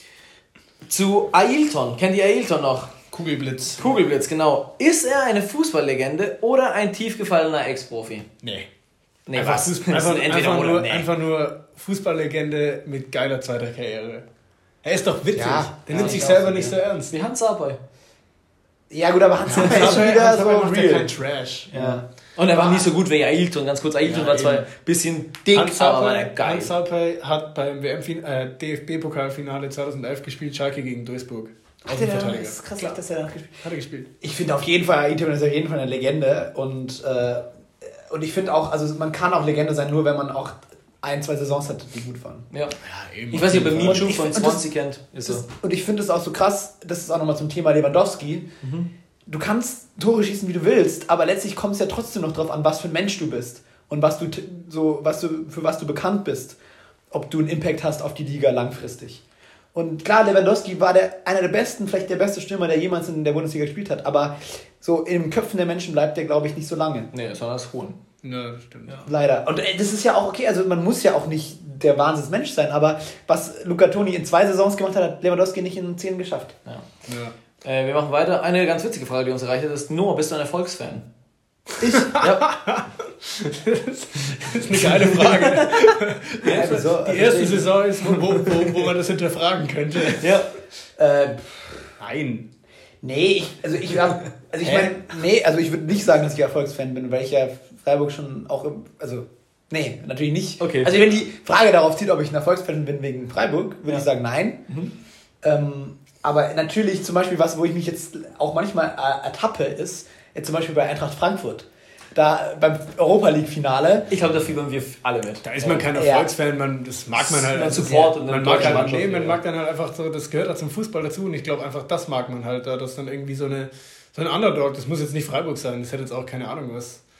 zu Ailton. Kennt ihr Ailton noch? Kugelblitz, genau. Ist er eine Fußballlegende oder ein tiefgefallener Ex-Profi? Nee. Einfach nur Fußballlegende mit geiler zweiter Karriere. Er ist doch witzig. Ja, der nimmt sich selber nicht so ernst. Wie Hans Sapai. Ja gut, aber Hans Sapai ist wieder so macht real. Kein Trash. Ja. Und er war nicht so gut wie Ailton. Ganz kurz, Ailton war zwar ein bisschen dick, aber war geil. Hans Sapai hat beim DFB-Pokalfinale 2011 gespielt, Schalke gegen Duisburg. Das ist krass, dass er gespielt hat. Hat er gespielt. Ich finde auf jeden Fall, Ailton ist auf jeden Fall eine Legende. Und ich finde auch, also man kann auch Legende sein, nur wenn man auch 1-2 Saisons hatte, die gut waren. Ja, eben. Ich weiß nicht, ob ihr Michu von 20 kennt. Und ich finde es auch so krass, das ist auch nochmal zum Thema Lewandowski. Du kannst Tore schießen, wie du willst, aber letztlich kommt es ja trotzdem noch drauf an, was für ein Mensch du bist und für was du bekannt bist, ob du einen Impact hast auf die Liga langfristig. Und klar, Lewandowski war einer der besten, vielleicht der beste Stürmer, der jemals in der Bundesliga gespielt hat, aber so in den Köpfen der Menschen bleibt der, glaube ich, nicht so lange. Nee, das war das Hohn. Ja, das stimmt. Ja. Leider. Und das ist ja auch okay, also man muss ja auch nicht der Wahnsinnsmensch sein, aber was Luca Toni in 2 Saisons gemacht hat, hat Lewandowski nicht in 10 geschafft. Ja. Wir machen weiter. Eine ganz witzige Frage, die uns erreicht hat, ist: Noah, bist du ein Erfolgsfan? Ich? Ja. Das ist eine geile Frage. Die erste Saison ist, wo man das hinterfragen könnte. Ja. Nein. Nee, ich würde nicht sagen, dass ich Erfolgsfan bin, weil ich ja Freiburg schon auch nee, natürlich nicht. Okay. Also wenn die Frage darauf zieht, ob ich ein Erfolgsfan bin wegen Freiburg, würde ich sagen, nein. Aber natürlich zum Beispiel wo ich mich jetzt auch manchmal ertappe, ist jetzt zum Beispiel bei Eintracht Frankfurt. Da beim Europa-League-Finale. Ich glaube, da fiebern wir alle mit. Da ist man kein Erfolgsfan, das mag man halt. Man mag dann halt einfach so, das gehört halt zum Fußball dazu und ich glaube einfach, das mag man halt, dass dann irgendwie so ein Underdog, das muss jetzt nicht Freiburg sein, das hätte jetzt auch keine Ahnung was.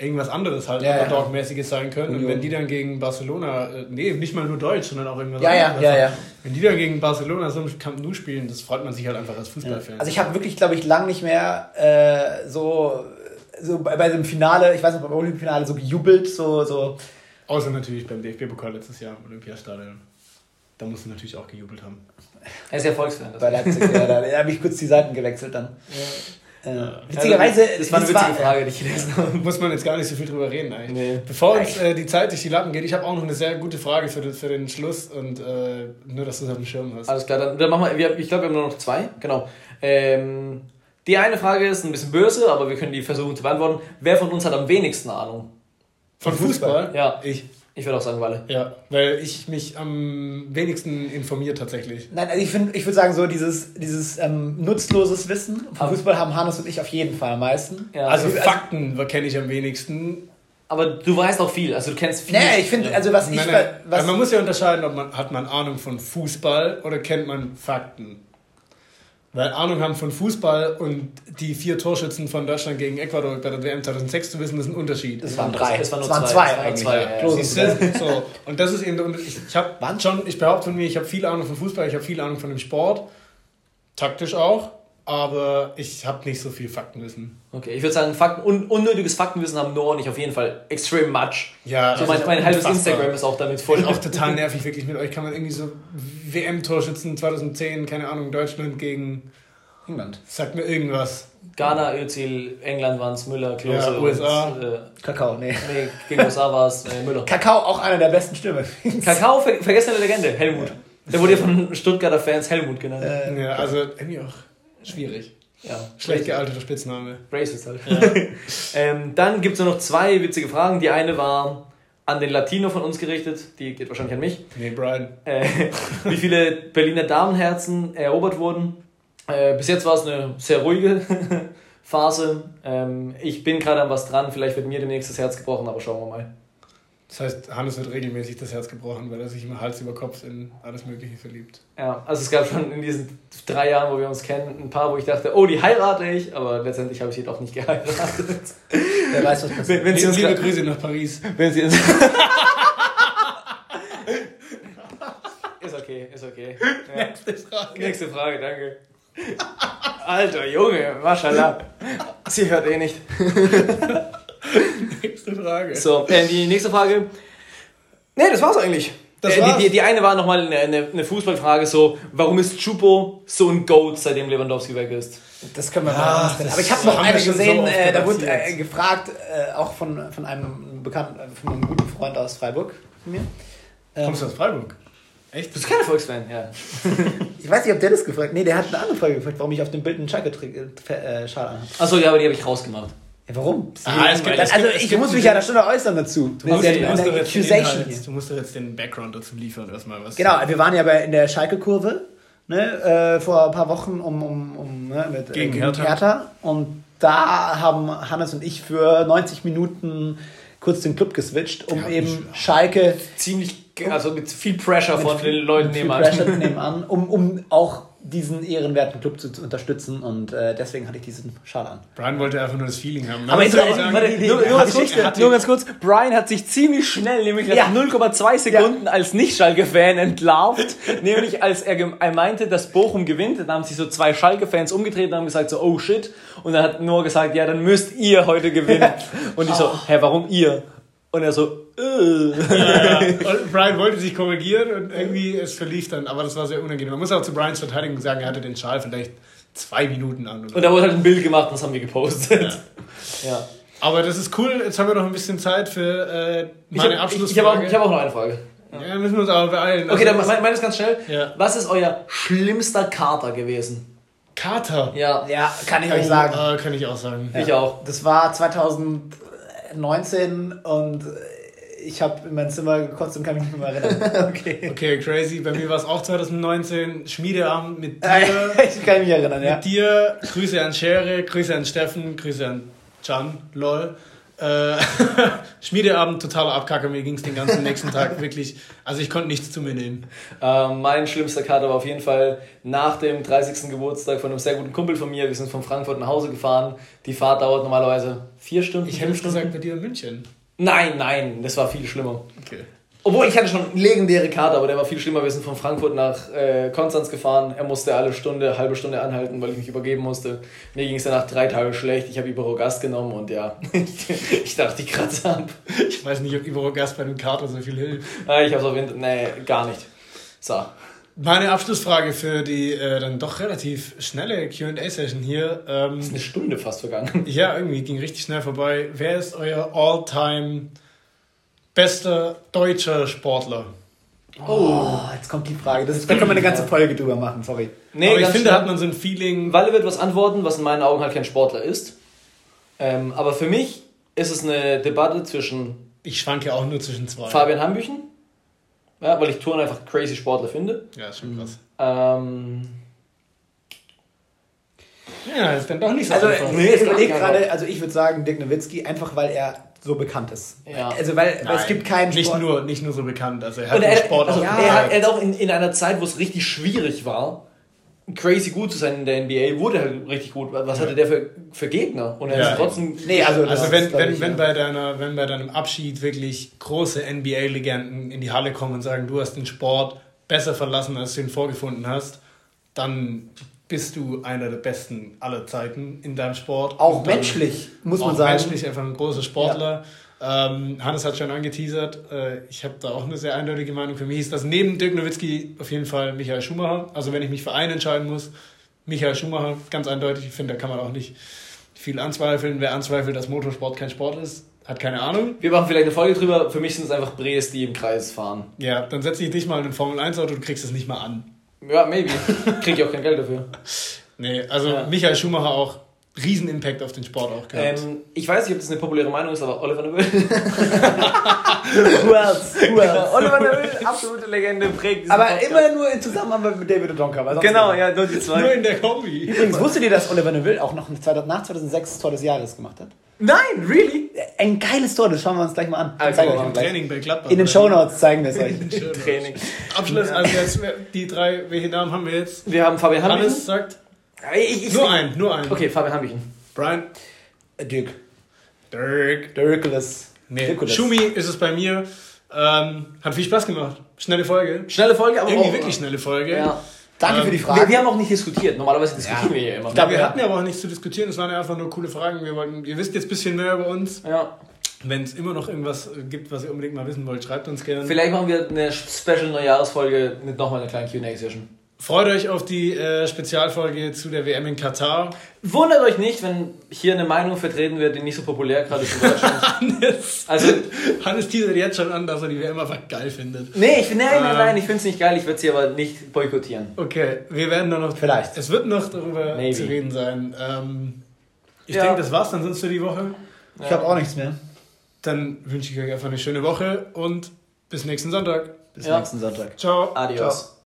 irgendwas anderes halt, Underdog-mäßiges sein können. Und wenn die dann gegen Barcelona, nicht mal nur Deutsch, sondern auch irgendwas anderes. Wenn die dann gegen Barcelona so im Camp Nou spielen, das freut man sich halt einfach als Fußballfan. Also ich habe wirklich, glaube ich, lang nicht mehr so bei dem Finale, ich weiß nicht, beim Olympiafinale so gejubelt, so. Außer natürlich beim DFB-Pokal letztes Jahr im Olympiastadion. Da musst du natürlich auch gejubelt haben. Er ist ja Volksfan. Bei Leipzig, da habe ich kurz die Seiten gewechselt dann. Witzigerweise, das war eine witzige Frage, die ich gelesen habe. Muss man jetzt gar nicht so viel drüber reden eigentlich. Nee. Bevor uns die Zeit durch die Lappen geht, ich habe auch noch eine sehr gute Frage für den Schluss und nur, dass du es auf dem Schirm hast. Alles klar, dann machen wir, ich glaube, wir haben nur noch 2. Genau. Die eine Frage ist ein bisschen böse, aber wir können die versuchen zu beantworten. Wer von uns hat am wenigsten Ahnung? Von Fußball? Ja. Ich würde auch sagen, Walle. Ja, weil ich mich am wenigsten informiere tatsächlich. Nein, also ich würde sagen, so dieses nutzloses Wissen vom Fußball haben Hannes und ich auf jeden Fall am meisten. Ja. Also Fakten kenne ich am wenigsten. Aber du weißt auch viel, also du kennst viel. Nee, ich finde, also was man muss ja unterscheiden, hat man Ahnung von Fußball oder kennt man Fakten. Weil Ahnung haben von Fußball und die 4 Torschützen von Deutschland gegen Ecuador bei der WM 2006 zu wissen, das ist ein Unterschied. Das waren 3. Es waren 2 eigentlich. So. Und das ist eben der Unterschied. Ich behaupte von mir, ich habe viel Ahnung von Fußball, ich habe viel Ahnung von dem Sport. Taktisch auch. Aber ich habe nicht so viel Faktenwissen. Okay, ich würde sagen, unnötiges Faktenwissen haben Noah und ich auf jeden Fall extrem much. Ja, so mein halbes Instagram ist auch damit voll. Ist auch total nervig, wirklich mit euch. Kann man irgendwie so WM-Torschützen 2010, keine Ahnung, Deutschland gegen England. Sagt mir irgendwas. Ghana, Özil, England waren es, Müller, Klose. Ja, USA. Kakao, nee, gegen USA war es Müller. Kakao, auch einer der besten Stürmer. Kakao, vergessene Legende, Helmut. Der wurde ja von Stuttgarter Fans Helmut genannt. Ja, also irgendwie auch schwierig. Ja. Schlecht gealterter Spitzname. Racist halt. Ja. Dann gibt es nur noch 2 witzige Fragen. Die eine war an den Latino von uns gerichtet. Die geht wahrscheinlich an mich. Nee, Brian. Wie viele Berliner Damenherzen erobert wurden. Bis jetzt war es eine sehr ruhige Phase. Ich bin gerade an was dran. Vielleicht wird mir demnächst das Herz gebrochen, aber schauen wir mal. Das heißt, Hannes wird regelmäßig das Herz gebrochen, weil er sich immer Hals über Kopf in alles Mögliche verliebt. Ja, also es gab schon in diesen 3 Jahren, wo wir uns kennen, ein paar, wo ich dachte, oh, die heirate ich, aber letztendlich habe ich sie doch nicht geheiratet. Wer weiß, was passiert. Wenn sie uns liebe Grüße nach Paris. Wenn sie uns Ist okay. Ja. Nächste Frage, danke. Alter Junge, Maschallah. Sie hört eh nicht. Nächste Frage. So, die nächste Frage. Nee, das war's eigentlich. Die eine war nochmal eine Fußballfrage, so, warum ist Choupo so ein Goat, seitdem Lewandowski weg ist? Das können wir mal machen. Aber ich habe noch eine gesehen, da wurde gefragt, auch von einem Bekannten, von einem guten Freund aus Freiburg von mir. Kommst du aus Freiburg? Echt? Bist du kein Volksfan? Ja. Ich weiß nicht, ob der das gefragt hat. Nee, der hat eine andere Frage gefragt, warum ich auf dem Bild einen Schalke-Schal anhabe. Achso, ja, aber die habe ich rausgemacht. Ja, warum? Ich muss mich ja da schon äußern dazu. Du musst doch jetzt den Background dazu liefern, erstmal was. Genau, wir waren ja in der Schalke-Kurve, ne, vor ein paar Wochen gegen Hertha. Und da haben Hannes und ich für 90 Minuten kurz den Club geswitcht, um Schalke... Also mit viel Pressure von den Leuten nebenan. Um auch diesen ehrenwerten Club zu unterstützen und deswegen hatte ich diesen Schal an. Brian wollte einfach nur das Feeling haben. Nur ganz kurz, Brian hat sich ziemlich schnell, nämlich nach 0,2 Sekunden als Nicht-Schalke-Fan entlarvt, nämlich als er meinte, dass Bochum gewinnt, dann haben sich so 2 Schalke-Fans umgedreht und haben gesagt so, oh shit, und dann hat Noah gesagt, ja, dann müsst ihr heute gewinnen. Und ich so, hä, warum ihr? Und er so, Und Brian wollte sich korrigieren und irgendwie es verlief dann, aber das war sehr unangenehm. Man muss auch zu Brians Verteidigung sagen, er hatte den Schal vielleicht 2 Minuten an. Und da wurde halt ein Bild gemacht und das haben wir gepostet. Ja. Aber das ist cool, jetzt haben wir noch ein bisschen Zeit für meine Abschlussfrage. Ich hab auch noch eine Frage. Ja, müssen wir uns aber beeilen. Okay, dann meine ich ganz schnell. Ja. Was ist euer schlimmster Kater gewesen? Kater? Ja, kann ich euch sagen. Kann ich auch sagen. Ja. Ich auch. Das war 2019 und ich habe in mein Zimmer gekotzt und kann mich nicht mehr erinnern. Okay, crazy. Bei mir war es auch 2019. Schmiedeabend mit dir. Ich kann mich erinnern, mit dir. Grüße an Schere, Grüße an Steffen, Grüße an Can, lol. Schmiedeabend, totaler Abkacker. Mir ging es den ganzen nächsten Tag wirklich. Also ich konnte nichts zu mir nehmen. Mein schlimmster Kater war auf jeden Fall nach dem 30. Geburtstag von einem sehr guten Kumpel von mir. Wir sind von Frankfurt nach Hause gefahren. Die Fahrt dauert normalerweise 4 Stunden. Ich hätte gesagt, bei dir in München. Nein, das war viel schlimmer. Okay. Obwohl, ich hatte schon legendäre Kater, aber der war viel schlimmer. Wir sind von Frankfurt nach Konstanz gefahren. Er musste halbe Stunde anhalten, weil ich mich übergeben musste. Mir ging es danach 3 Tage schlecht. Ich habe Iberogast genommen und ja, ich dachte, ich kratze ab. Ich weiß nicht, ob Iberogast bei einem Kater so viel hilft. Ich habe es auf jeden Fall, nee, gar nicht. So. Meine Abschlussfrage für die dann doch relativ schnelle Q&A-Session hier. Ist eine Stunde fast vergangen. Ja, irgendwie ging richtig schnell vorbei. Wer ist euer All-Time bester deutscher Sportler? Oh, jetzt kommt die Frage. Da können wir eine ganze Folge drüber machen, sorry. Nee, aber ich finde, da hat man so ein Feeling... Walle wird was antworten, was in meinen Augen halt kein Sportler ist. Aber für mich ist es eine Debatte zwischen... Ich schwanke auch nur zwischen 2. Fabian Hambüchen, ja, weil ich Turnen einfach crazy Sportler finde. Ja, ist schon krass. Ja, ist dann doch nicht so einfach. Nee, ich überlege gerade, also ich würde sagen Dirk Nowitzki, einfach weil er so bekannt ist. Ja. Also weil es gibt keinen Sport. Nicht nur so bekannt, also er hat den Sport auch. Er hat auch in einer Zeit, wo es richtig schwierig war, crazy gut zu sein in der NBA, wurde er halt richtig gut. Was hatte der für Gegner? Und er ist trotzdem... Nee, also wenn bei deinem Abschied wirklich große NBA-Legenden in die Halle kommen und sagen, du hast den Sport besser verlassen, als du ihn vorgefunden hast, dann bist du einer der Besten aller Zeiten in deinem Sport. Auch menschlich, muss man sagen. Menschlich einfach ein großer Sportler. Ja. Hannes hat schon angeteasert. Ich habe da auch eine sehr eindeutige Meinung. Für mich ist das neben Dirk Nowitzki auf jeden Fall Michael Schumacher. Also wenn ich mich für einen entscheiden muss, Michael Schumacher, ganz eindeutig. Ich finde, da kann man auch nicht viel anzweifeln. Wer anzweifelt, dass Motorsport kein Sport ist, hat keine Ahnung. Wir machen vielleicht eine Folge drüber. Für mich sind es einfach Brees, die im Kreis fahren. Ja, dann setze ich dich mal in ein Formel-1-Auto, du kriegst es nicht mal an. Ja, maybe. Krieg ich auch kein Geld dafür. Nee, also Michael Schumacher auch riesen Impact auf den Sport auch gehabt. Ich weiß nicht, ob das eine populäre Meinung ist, aber Oliver Neville. Who else? Oliver Neville, absolute Legende, prägt diesen aber Podcast. immer nur in Zusammenarbeit mit David O'Donker. Genau, ja, nur die zwei. Nur in der Kombi. Übrigens, wusstet ihr, dass Oliver Neville auch noch nach 2006 das Tor des Jahres gemacht hat? Nein, really? Ein geiles Tor, das schauen wir uns gleich mal an. Also, im Training bei Gladbach. In den Shownotes zeigen wir es euch. Training. Abschluss, also jetzt die 3, welche Namen haben wir jetzt? Wir haben Fabian Hambüchen. Hannes sagt... Nur einen. Okay, Fabian Hambüchen. Brian? Dirk. Nee, Schumi ist es bei mir. Hat viel Spaß gemacht. Schnelle Folge, aber irgendwie auch wirklich schnelle Folge. Ja. Danke für die Frage. Wir haben auch nicht diskutiert. Normalerweise diskutieren wir ja immer. Wir hatten ja aber auch nichts zu diskutieren. Es waren ja einfach nur coole Fragen. Ihr wisst jetzt ein bisschen mehr über uns. Ja. Wenn es immer noch irgendwas gibt, was ihr unbedingt mal wissen wollt, schreibt uns gerne. Vielleicht machen wir eine Special-Neujahrsfolge mit nochmal einer kleinen Q&A-Session. Freut euch auf die Spezialfolge zu der WM in Katar. Wundert euch nicht, wenn hier eine Meinung vertreten wird, die nicht so populär gerade ist in Deutschland. Hannes teasert jetzt schon an, dass er die WM einfach geil findet. Nee, ich finde es nicht geil, ich würde sie aber nicht boykottieren. Okay, wir werden da noch... Vielleicht. Es wird noch darüber zu reden sein. Ich denke, das war's dann sonst für die Woche. Ich habe auch nichts mehr. Dann wünsche ich euch einfach eine schöne Woche und bis nächsten Sonntag. Bis nächsten Sonntag. Ciao. Adios. Ciao.